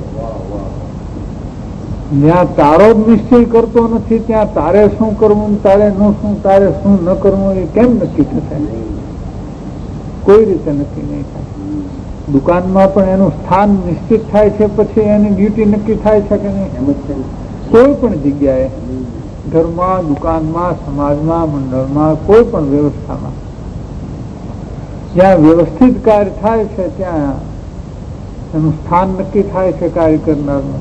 જ્યાં તારો જ નિશ્ચય કરતો નથી ત્યાં તારે શું કરવું, તારે શું ન કરવું એ કેમ નક્કી થશે? કોઈ રીતે નક્કી નહીં થાય. દુકાનમાં પણ એનું સ્થાન નિશ્ચિત થાય છે, પછી એની ડ્યુટી નક્કી થાય છે કે નહીં? કોઈ પણ જગ્યાએ, ઘરમાં, દુકાનમાં, સમાજમાં, મંડળમાં, કોઈ પણ વ્યવસ્થામાં જ્યાં વ્યવસ્થિત કાર્ય થાય છે ત્યાં એનું સ્થાન નક્કી થાય છે કાર્ય કરનારનું,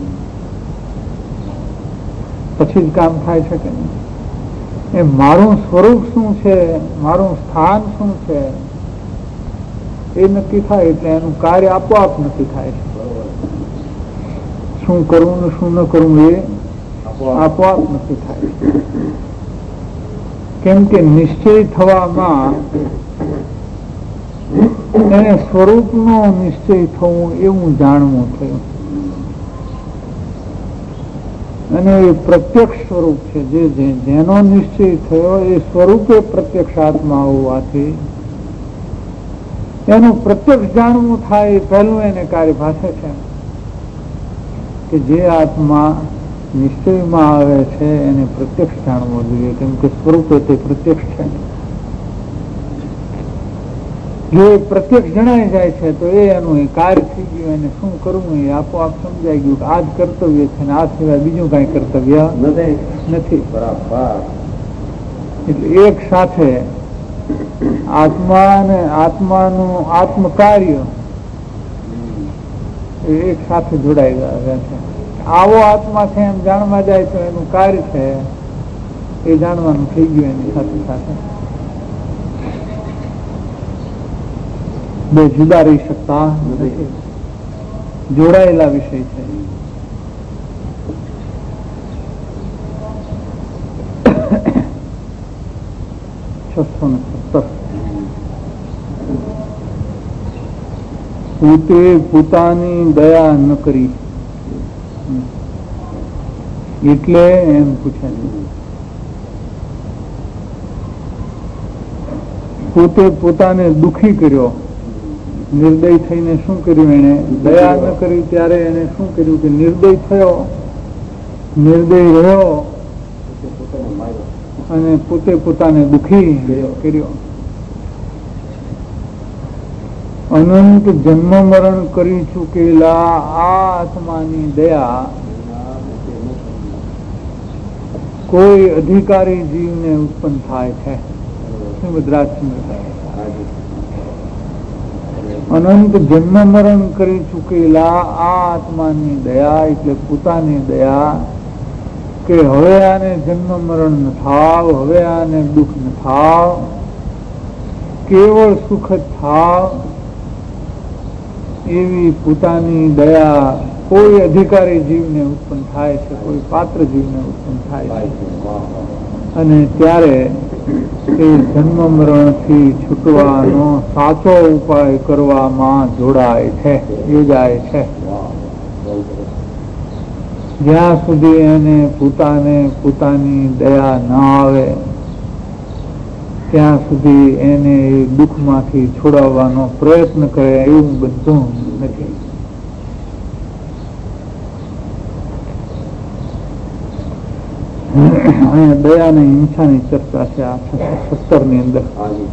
પછી જ કામ થાય છે કે નહીં? એ મારું સ્વરૂપ શું છે, મારું સ્થાન શું છે એ નક્કી થાય એટલે એનું કાર્ય આપોઆપ નક્કી થાય છે. શું કરવું ને શું ન કરવું એ આપોઆપ નક્કી થાય છે. કેમ કે નિશ્ચય થવામાં એને સ્વરૂપનો નિશ્ચય થવું એવું જાણવું થયું, અને એ પ્રત્યક્ષ સ્વરૂપ છે. જેનો નિશ્ચય થયો એ સ્વરૂપે પ્રત્યક્ષ આત્મા હોવાથી એનું પ્રત્યક્ષ જાણવું થાય એ પહેલું એને કાર્ય ભાષે છે કે જે આત્મા નિશ્ચયમાં આવે છે એને પ્રત્યક્ષ જાણવો જોઈએ, કેમ કે સ્વરૂપે તે પ્રત્યક્ષ છે. જો એ પ્રત્યક્ષ જણાઈ જાય છે તો એનું એ કાર્ય થઈ ગયું, એને શું કરવું એ આપોઆપ સમજાઈ ગયું કે આ જ કર્તવ્ય છે, આ સિવાય બીજું કઈ કર્તવ્ય નથી. એટલે એક સાથે આત્મા અને આત્માનું આત્મ કાર્ય એક સાથે જોડાઈ ગયા છે. આવો આત્મા છે એમ જાણવા જાય તો એનું કાર્ય છે એ જાણવાનું થઈ ગયું એની સાથે સાથે. બે જુદા રહી શકતા નથી, જોડાયેલા વિષય છે. પોતે પોતાની દયા ન કરી એટલે એમ પૂછે છે. પોતે પોતાને દુખી કર્યો, નિર્દય થઈને શું કર્યું એને? દયા ન કરી ત્યારે એને શું કર્યું કે નિર્દય થયો, નિર્દય રહ્યો અને પોતે પોતાને દુખી કર્યો. અનંત જન્મ મરણ કરી ચૂકેલા આ આત્માની દયા કોઈ અધિકારી જીવને ઉત્પન્ન થાય છે. અનંત જન્મ મરણ કરી ચૂકેલા આ આત્માની દયા એટલે પોતાની દયા કે હવે આને જન્મ મરણ ન થાવ, હવે આને દુઃખ ન થાવ, કેવળ સુખ જ થાવ, એવી પોતાની દયા કોઈ અધિકારી જીવને ઉત્પન્ન થાય છે, કોઈ પાત્ર જીવને ઉત્પન્ન થાય છે. અને ત્યારે એ જન્મ મરણથી છૂટવાનો સાચો ઉપાય કરવામાં જોડાય છે, યોજાય છે. જ્યાં સુધી એને પોતાને પોતાની દયા ન આવે ત્યાં સુધી એને દુઃખમાંથી છોડાવવાનો પ્રયત્ન કરે એવું બધું નથી. અહીંયા દયા અને હિંસાની ચર્ચા છે આ 617 ની અંદર.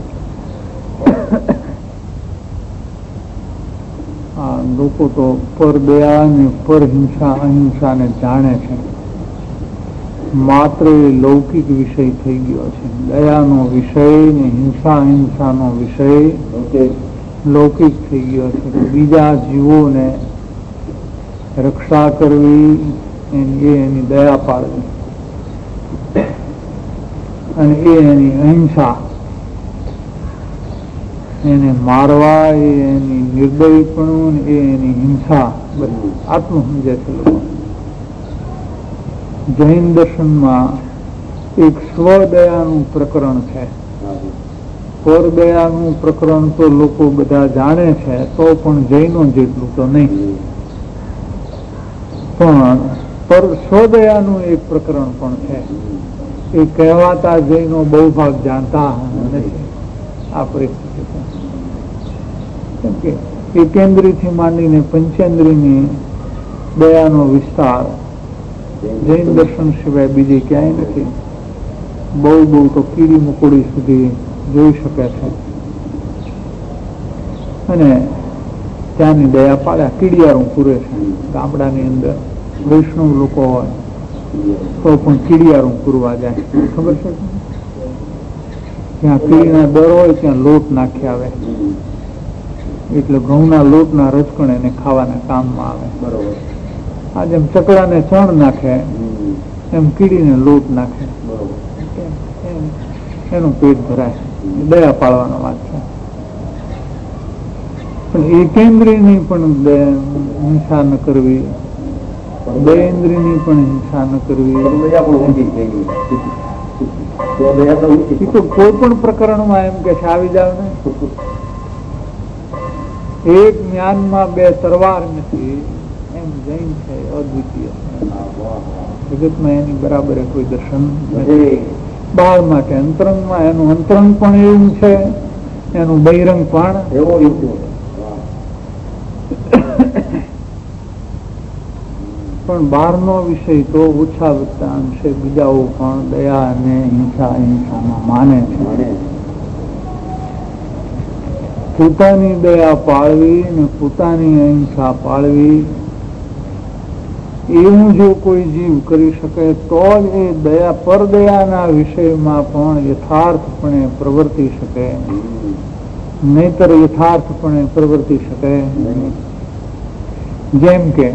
લોકો તો પર દયા અને પર હિંસા અહિંસાને જાણે છે, માત્ર એ લૌકિક વિષય થઈ ગયો છે. દયાનો વિષય ને હિંસા અહિંસાનો વિષય લૌકિક થઈ ગયો છે. બીજા જીવોને રક્ષા કરવી એની દયા પાડવી અને એની અહિંસા, એને મારવા એની નિર્દયપણું એની હિંસા બધું આત્મ સમજે છે લોકો. જૈન દર્શનમાં એક સ્વદયાનું પ્રકરણ છે. પરદયાનું પ્રકરણ તો લોકો બધા જાણે છે, તો પણ જૈનો જેટલું તો નહીં. પણ પર સ્વદયાનું એક પ્રકરણ પણ છે. એ કહેવાતા જૈનો બહુ ભાગ જાણતા નથી આ પરિસ્થિતિ. કેમ કે એકેન્દ્રીયથી માંડીને પંચેન્દ્રિયની દયાનો વિસ્તાર જૈન દર્શન સિવાય બીજે ક્યાંય નથી. બહુ તો કીડી મકોડી સુધી જોઈ શકે છે. અને ત્યાંની દયા પાડ્યા કીડિયારું પૂરે છે. ગામડાની અંદર વૈષ્ણવ લોકો હોય તો પણ કીડિયારું પૂરવા જાય. ખબર છે, ત્યાં કીડીના દર હોય ત્યાં લોટ નાખી આવે, એટલે ઘઉંના લોટના રચકણ એને ખાવાના કામમાં આવે. બરોબર. આ જેમ ચકડાને ચણ નાખે એમ કીડીને લોટ નાખે, એનું પેટ ભરાય. દયા પાડવાનો વાત છે. પણ એકેન્દ્રિયની પણ હિંસા ન કરવી, બેન્દ્રિયની પણ હિંસા ન કરવી. તો કોઈ પણ પ્રકરણમાં એમ કે છે આવી જાવ ને, એક જ્ઞાનમાં બે તરવાર નથી એમ જૈન છે, અદ્વિતીય જગતમાં એની બરાબર કોઈ દર્શન નથી. બહાર માટે અંતરંગમાં એનું અંતરંગ પણ એવું છે, એનું બહિરંગ પણ એવું. પણ બહારનો વિષય તો ઓછા વત્તા અંશે બીજાઓ પણ દયા અને હિંસામાં માને છે. પોતાની દયા પાળવી ને પોતાની અહિંસા પાળવી એવું જો કોઈ જીવ કરી શકે તો જ એ દયા પરદયાના વિષયમાં પણ યથાર્થપણે પ્રવર્તી શકે, નહીતર યથાર્થપણે પ્રવર્તી શકે. જેમ કે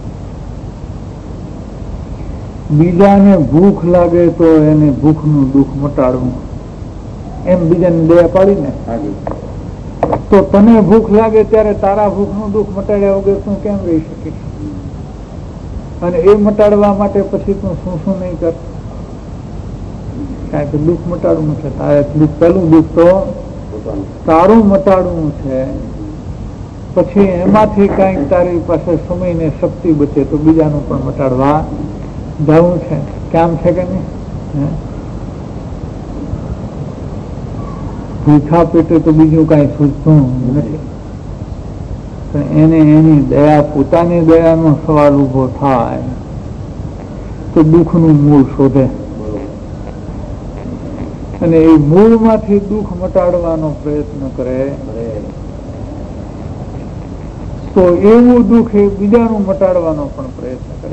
બીજાને ભૂખ લાગે તો એને ભૂખનું દુઃખ મટાડવું, એમ બીજાને દયા પાડીને તો તને ભૂખ લાગે ત્યારે તારા ભૂખનું દુઃખ મટાડ્યા વગર તું કેમ રહી શકીશ? અને એ મટાડવા માટે પછી તું શું નહીં કર? કારણ કે દુઃખ મટાડવું છે તારે. પહેલું દુઃખ તો તારું મટાડવું છે, પછી એમાંથી કઈક તારી પાસે સમય ને શક્તિ બચે તો બીજાનું પણ મટાડવા જવું છે. કેમ છે કે નહીં? ભૂખા પેટે તો બીજું કઈ સૂચતું નથી. પણ એને એની દયા, પોતાની દયાનો સવાલ ઉભો થાય તો દુઃખનું મૂળ શોધે અને એ મૂળમાંથી દુઃખ મટાડવાનો પ્રયત્ન કરે તો એવું દુઃખ એ બીજાનું મટાડવાનો પણ પ્રયત્ન કરે.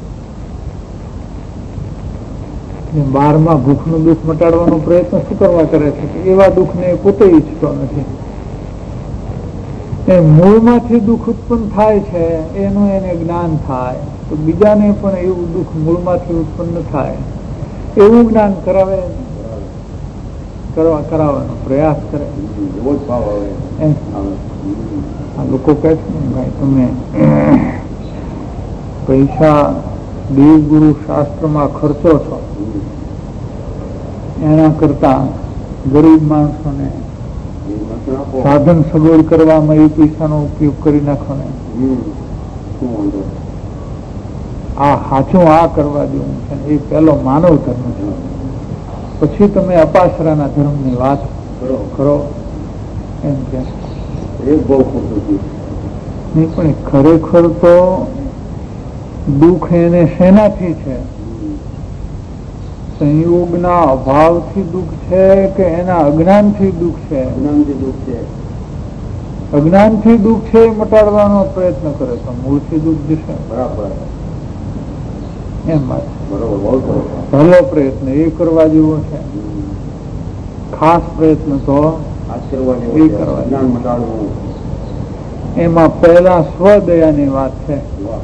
12માં ભૂખનું દુઃખ મટાડવાનો પ્રયત્ન શું કરવા કરે છે? એવા દુઃખને પોતે ઈચ્છતો નથી. એ મૂળમાંથી દુઃખ ઉત્પન્ન થાય છે એનું એને જ્ઞાન થાય તો બીજાને પણ એવું દુઃખ મૂળમાંથી ઉત્પન્ન થાય એવું જ્ઞાન કરાવે, કરાવવાનો પ્રયાસ કરે. આ લોકો કહે છે ને ભાઈ તમે પૈસા દેવગુરુ શાસ્ત્રમાં ખર્ચો છો એના કરતા ગરીબ માણસોને સાધન સગવડ કરવામાં એ પૈસાનો ઉપયોગ કરી નાખો ને, આ સાચું આ કરવા દેવું છે. એ પેલો માનવ ધર્મ છે. પછી તમે અપાસરાના ધર્મની વાત કરો એમ કે નહીં. પણ ખરેખર તો દુઃખ એને શેનાથી છે? સંયોગના અભાવથી દુઃખ છે કે એના અજ્ઞાનથી દુઃખ છે? અજ્ઞાનથી દુઃખ છે એ મટાડવાનો પ્રયત્ન કરે તો મૂળથી દુઃખ જશે. બરાબર એમ વાત. પહેલો પ્રયત્ન એ કરવા જેવો છે. ખાસ પ્રયત્ન તો એ કરવા એમાં પહેલા સ્વદયાની વાત છે.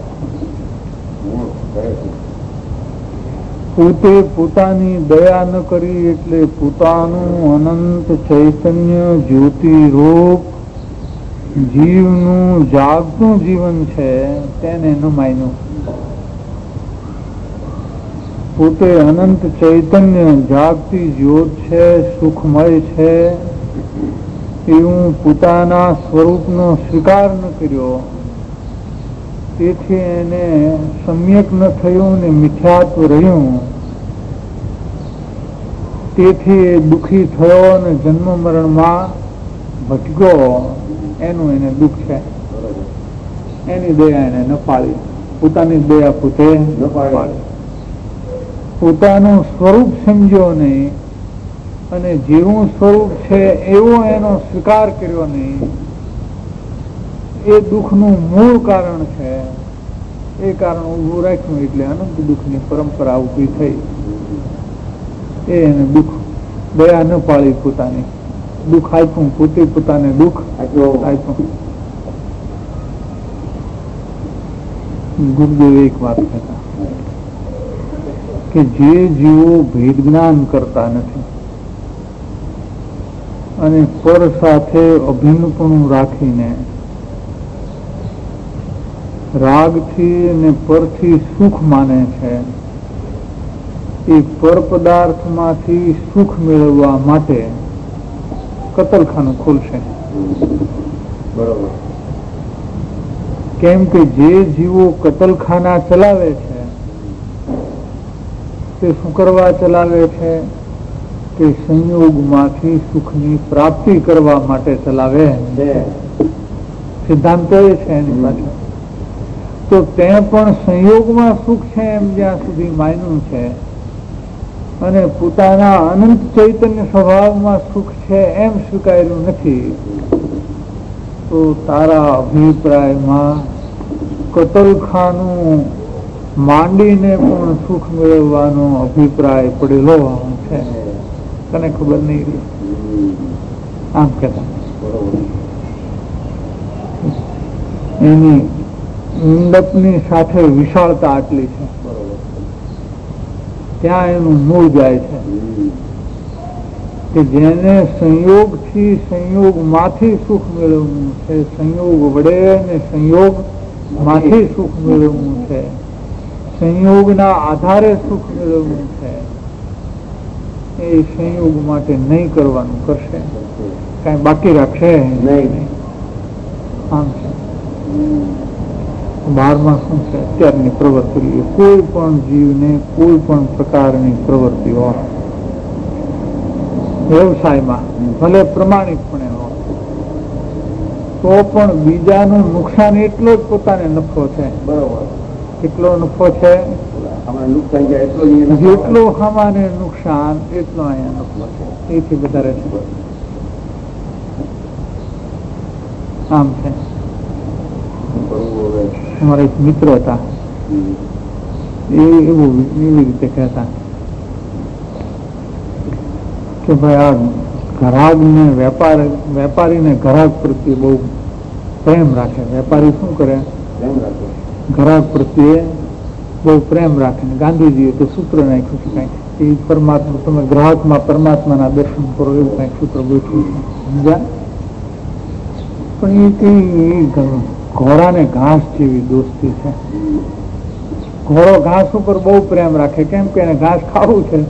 પોતે પોતાની દયા ન કરી એટલે પોતાનું અનંત ચૈતન્ય જ્યોતિ રૂપ જીવનું જાગતું જીવન છે તેને ન માન્યું. પોતે અનંત ચૈતન્ય જાગતી જ્યોત છે, સુખમય છે એવું પોતાના સ્વરૂપનો સ્વીકાર ન કર્યો. તેથી એને સમ્યક ન થયું ને મિથ્યાત્વ રહ્યું. તેથી એ દુઃખી થયો અને જન્મ મરણમાં ભટક્યો. એનું એને દુઃખ છે. એની દયા એને ન પાળી. પોતાની દયા પોતે ન પાળી. પોતાનું સ્વરૂપ સમજ્યો નહીં અને જેવું સ્વરૂપ છે એવો એનો સ્વીકાર કર્યો નહીં. એ દુઃખનું મૂળ કારણ છે. એ કારણ ઉભું રાખ્યું એટલે અનંત દુઃખની પરંપરા ઉભી થઈ. એને દુઃખ દયા ન પાળી. પોતાની દુઃખ આપ્યું, પોતે પોતાને દુઃખ આપ્યું. ગુરુદેવ એક વાત કહેતા કે જે જીવો ભેદ જ્ઞાન કરતા નથી અને પર સાથે અભિન્નપણું રાખીને રાગથી અને પરથી સુખ માને છે, એ પર પદાર્થમાંથી સુખ મેળવવા માટે કતલખાનું ખોલશે. બરોબર. કેમ કે જે જીવો કતલખાના ચલાવે છે તે શું કરવા ચલાવે છે? કે સંયોગમાંથી સુખની પ્રાપ્તિ કરવા માટે ચલાવે છે. સિદ્ધાંત એ છે એની પાછળ. તો તે પણ સંયોગમાં સુખ છે એમ જ્યાં સુધી માન્યું છે અને પોતાના અનંત ચૈતન્ય સ્વભાવમાં સુખ છે એમ સ્વીકાર્યું નથી, તો તારા અભિપ્રાયમાં કતલખાનું માંડીને પણ સુખ મેળવવાનો અભિપ્રાય પડેલો છે. તને ખબર નહીં રહી. આમ કહેતા એની મંડપની સાથે વિશાળતા આટલી છે, ત્યાં એનું મૂળ જાય છે કે જેને સંયોગથી સંયોગમાંથી સુખ મેળવવું છે, સંયોગ વડે ને સંયોગમાંથી સુખ મેળવવું છે, સંયોગના આધારે સુખ મેળવવું છે, એ સંયોગ માટે નહીં કરવાનું કરશે, કઈ બાકી રાખશે નહીં. આમ છે. બહારમાં શું છે અત્યારની પ્રવૃત્તિ? કોઈ પણ જીવને કોઈ પણ પ્રકારની પ્રવૃત્તિઓ વ્યવસાયમાં ભલે પ્રમાણિકપણે હોય તો પણ બીજાનું નુકસાન એટલો જ પોતાને નફો છે. બરોબર. કેટલો નફો છે? જેટલો સામાન્ય નુકસાન એટલો અહીંયા નફો છે. એથી વધારે છે. આમ છે. અમારા એક મિત્ર હતા, એવું એવી રીતે કહેતા કે ભાઈ આ ગ્રાહક ને વેપારીને ગ્રાહક પ્રત્યે બહુ પ્રેમ રાખે. વેપારી શું કરે? પ્રેમ રાખે. ગ્રાહક પ્રત્યે બહુ પ્રેમ રાખે. ગાંધીજીએ તો સૂત્ર નાખ્યું છે કઈક, એ પરમાત્મા, તમે ગ્રાહકમાં પરમાત્માના દર્શન કરો, એવું કઈક સૂત્ર ગોઠવ્યું છે, સમજ્યા? પણ એ કઈ ઘોડાને ઘાસ જેવી દોસ્તી છે. ઘોડો ઘાસ ઉપર બહુ પ્રેમ રાખે, કેમ કે એને ઘાસ ખાવું છે.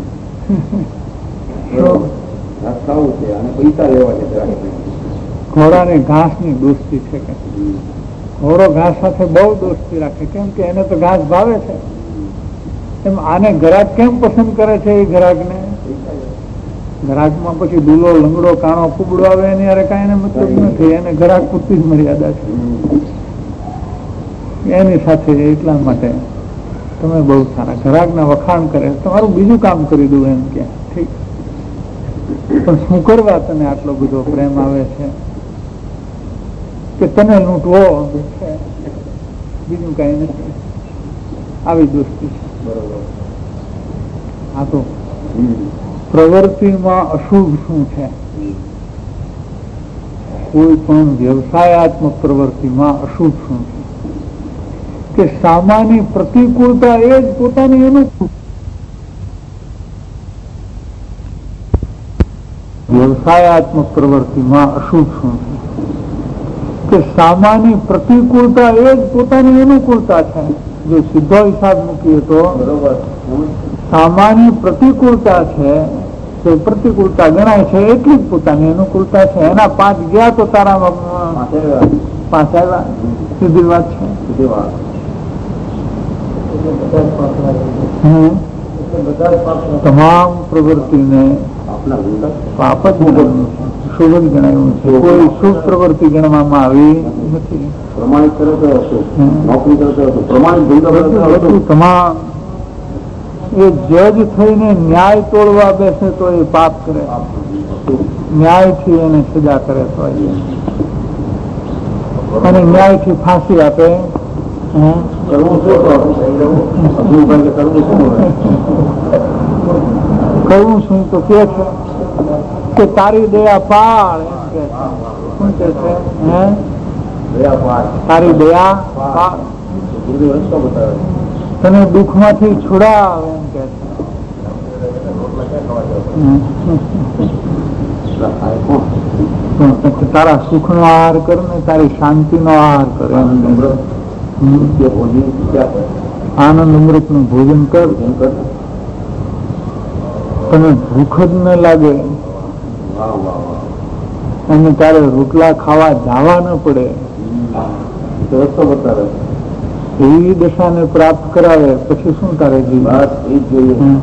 ઘોડાને ઘાસ ની દોસ્તી છે કે ઘોડો ઘાસ સાથે બહુ દોસ્તી રાખે, કેમ કે એને તો ઘાસ ભાવે છે. એમ આને ગ્રાહક કેમ પસંદ કરે છે? એ ગ્રાહકને ગ્રાહકમાં પછી દૂલો, લંગડો, કાણો, કુબડો આવે એની યારે કઈ એને મતલબ નથી. એને ગ્રાહક પૂરતી જ મર્યાદા છે એની સાથે. એટલા માટે તમે બહુ સારા ગ્રાહકના વખાણ કરે, તમારું બીજું કામ કરી દઉં એમ કે ઠીક, પણ શું કરવા તને આટલો બધો પ્રેમ આવે છે કે તને લૂંટવો છે, બીજું કઈ નથી. આવી દોસ્તી છે. બરોબર. આ તો પ્રવૃત્તિમાં અશુભ શું છે? કોઈ પણ વ્યવસાયાત્મક પ્રવૃત્તિમાં અશુભ શું છે? કે સામાન્ય પ્રતિકૂળતા એ જ પોતાની અનુકૂળ. વ્યવસાયાત્મક પ્રવૃત્તિમાં અશુભ શું છે? કે સામાન્ય પ્રતિકૂળતા એ જ પોતાની અનુકૂળતા છે. જો સીધો હિસાબ મૂકીએ તો સામાન્ય પ્રતિકૂળતા છે, જે પ્રતિકૂળતા ગણાય છે એટલી જ પોતાની અનુકૂળતા છે. એના 5 ગયા તો તારા 5 આવ્યા. સીધી વાત છે. તમામ પ્રવૃત્તિને પાપ જ ગણાવ્યું છે, શુભ જ ગણાવ્યું છે. કોઈ શુભ પ્રવૃત્તિ ગણવામાં આવી નથી. પ્રમાણિત કરે તો નોકરી કરે તો પ્રમાણિત તમામ એ જજ થઈને ન્યાય તોડવા બેસે તો એ પાપ કરે, ન્યાયથી એને સજા કરે તો, અને ન્યાયથી ફાંસી આપે. કરવું શું તો કે છે કે તારી દયા પાળ, એમ કે શું કે છે? તારી દયા પાળ, તને દુઃખ માંથી છોડાવ, એમ કે છે. તારા સુખ નો આહાર કર ને તારી શાંતિ નો આહાર કર. આનંદ અમૃત નું ભોજન કર, તને ભૂખ જ ન લાગે અને તારે રોટલા ખાવા જવા ન પડે, રસ્તો બતાવે. એવી દશાને પ્રાપ્ત કરાવે પછી શું તારે જીવન?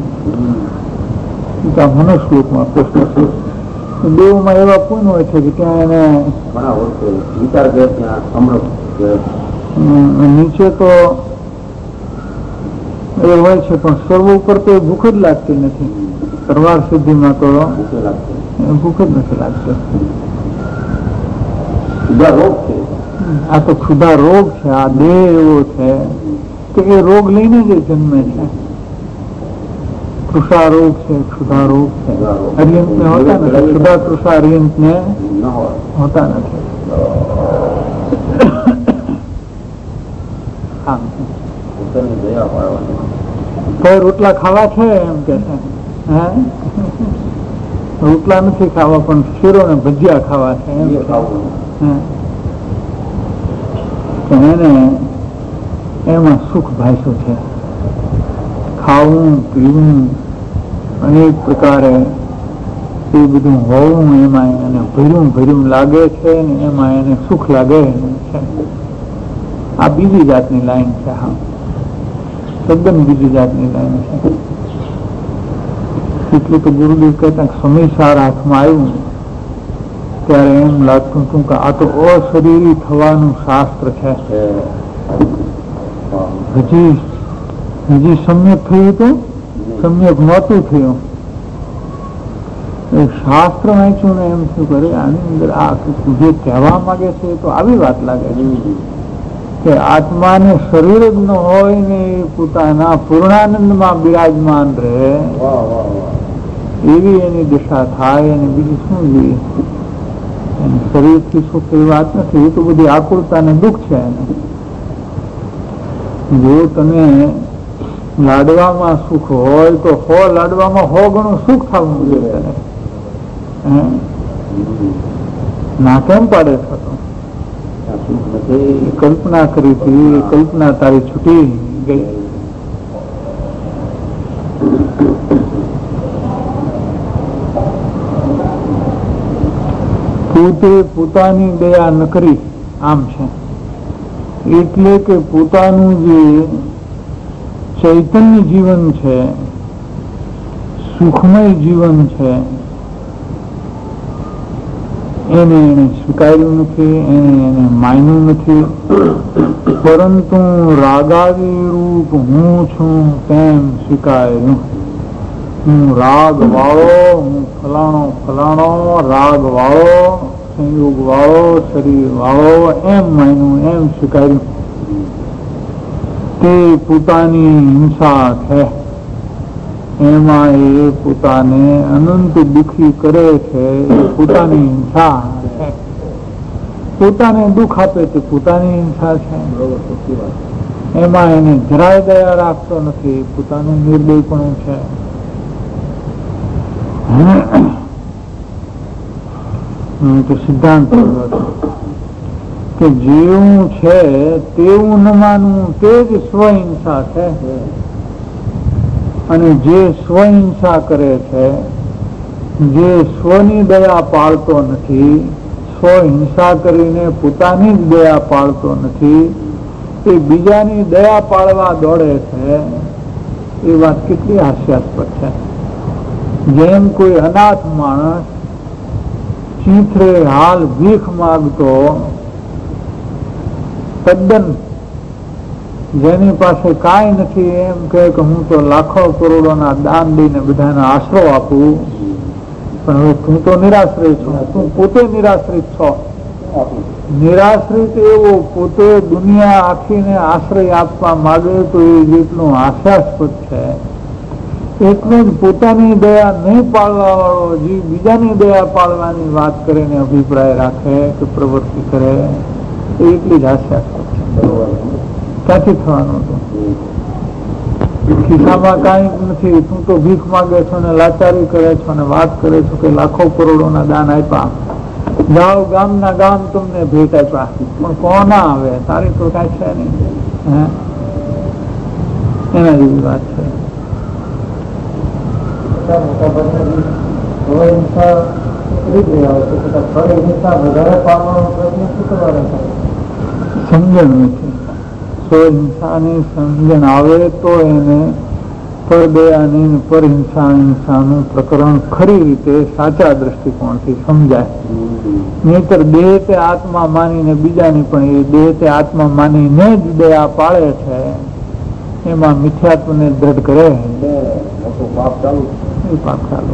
મનુશ્લોકમાં પ્રશ્ન છે. દેવમાં એવા પૂન હોય છે કે ત્યાં એને વિચાર કરે ત્યાં અમૃત, નીચે તો એ હોય છે પણ સર્વ ઉપર તો ભૂખ જ લાગતી નથી. સરવાર સિદ્ધિમાં તો ભૂખ જ નથી લાગતી. રોગ છે. આ તો ક્ષુધા રોગ છે. આ દેહ એવો છે કે એ રોગ લઈને જ જન્મે છે. તૃષા રોગ છે, ક્ષુધા રોગ છે. અરિયંત ને હોતા નથી. ક્ષુધા તૃષા અરિયંત ને હોતા નથી. તો રોટલા ખાવા છે એમ કે છે. રોટલા નથી ખાવા પણ શીરો ને ભજીયા ખાવા છે એમ. એને એમાં સુખ ભાઈશું છે. ખાવું પીવું અનેક પ્રકારે એ બધું હોવું એમાં એને ભર્યું લાગે છે ને એમાં એને સુખ લાગે છે. આ બીજી જાતની લાઈન છે. હા, તદ્દન બીજી જાતની લાઈન છે. એટલું તો ગુરુદેવ કહેતા સમય સાર હાથમાં આવ્યું ત્યારે એમ લાગતું હતું કે આ તો અશરીરી થવાનું શાસ્ત્ર છે. હજી સમ્યક થયું તો સમ્યક નહોતું થયું. એ શાસ્ત્ર વાંચ્યું ને એમ શું કરે આની અંદર આ જે કહેવા માંગે છે તો આવી વાત લાગે છે કે આત્માને શરીર જ ન હોય ને પોતાના પૂર્ણાનંદમાં બિરાજમાન રહે એવી એની દિશા થાય અને બીજું શું જોઈએ? શરીરથી સુખ એ વાત નથી, એ તો બધી આકુળતા ને દુઃખ છે એને. જો તમે લાડવામાં સુખ હોય તો લાડવામાં 100 ગણું સુખ થવું જોઈએ. ના કેમ પાડે છો? કલ્પના કરી હતી, કલ્પના તારી છૂટી ગઈ. પોતે પોતાની દયા ન કરી આમ છે, એટલે કે પોતાનું જે ચૈતન્ય જીવન છે, સુખમય જીવન છે, એને સ્વીકાર્યું નથી, એને માન્યું નથી, પરંતુ રાગાદી રૂપ હું છું તેમ સ્વીકાર્યું. હું રાગ વાળો, હું ફલાણો રાગ વાળો, સંયોગ વાળો, શરીર વાળો એમ માન્યું, એમ સ્વીકાર્યું. તે પોતાની હિંસા છે. એમાં એ પોતાને અનંત દુઃખી કરે છે, એ પોતાની હિંસા છે. પોતાને દુઃખ આપે તે પોતાની હિંસા છે. એમાં એને જરાય દયા રાખતો નથી, પોતાનું નિર્દયપણું છે. તો સિદ્ધાંત કે જેવું છે તેવું ન માનવું તે જ સ્વહિંસા છે. અને જે સ્વહિંસા કરે છે, જે સ્વની દયા પાળતો નથી, સ્વહિંસા કરીને પોતાની જ દયા પાળતો નથી, એ બીજાની દયા પાળવા દોડે છે. એ વાત કેટલી હાસ્યાસ્પદ છે. જેમ કોઈ અનાથ માણસ ચીથરે હાલ ભીખ માગતો, તદ્દન જેની પાસે કાંઈ નથી એમ કહે કે હું તો લાખો કરોડોના દાન દઈને બધાને આશરો આપું, પણ હવે તું તો નિરાશ્રિત છો, તું પોતે નિરાશ્રિત છો. નિરાશ્રિત એવો પોતે દુનિયા આખીને આશ્રય આપવા માંગે તો એ જેટલું હાસ્યાસ્પદ છે, એટલું જ પોતાની દયા નહીં પાળવા વાળો જીવ બીજાની દયા પાળવાની વાત કરીને અભિપ્રાય રાખે કે પ્રવૃત્તિ કરે, એ એટલી જ હાસ્યાસ્પદ છે. ક્યાંથી થવાનું હતું? ખિસ્સામાં કાંઈ નથી, તું તો ભીખ માગે છો ને લાચારી કરે છો ને વાત કરે છો કે લાખો કરોડોના દાન આપ્યા, જાઓ ગામના ગામ તમને ભેટ આપ્યા, પણ કોના આવે? તારી તો કાંઈ છે નહીં. એના જેવી વાત છે. સમજણ નથી. સ્વહિંસાની સમજણ આવે તો એને પરદયાની પરહિંસાનું પ્રકરણ ખરી રીતે સાચા દ્રષ્ટિકોણથી સમજાય. નહીતર દેહ તે આત્મા માનીને બીજાની પણ એ દેહ તે આત્મા માનીને જ દયા પાળે છે, એમાં મિથ્યાત્વને દ્રઢ કરે, પાપ ચાલુ એ પાપ ચાલુ.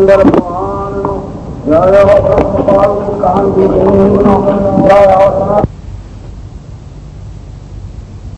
જય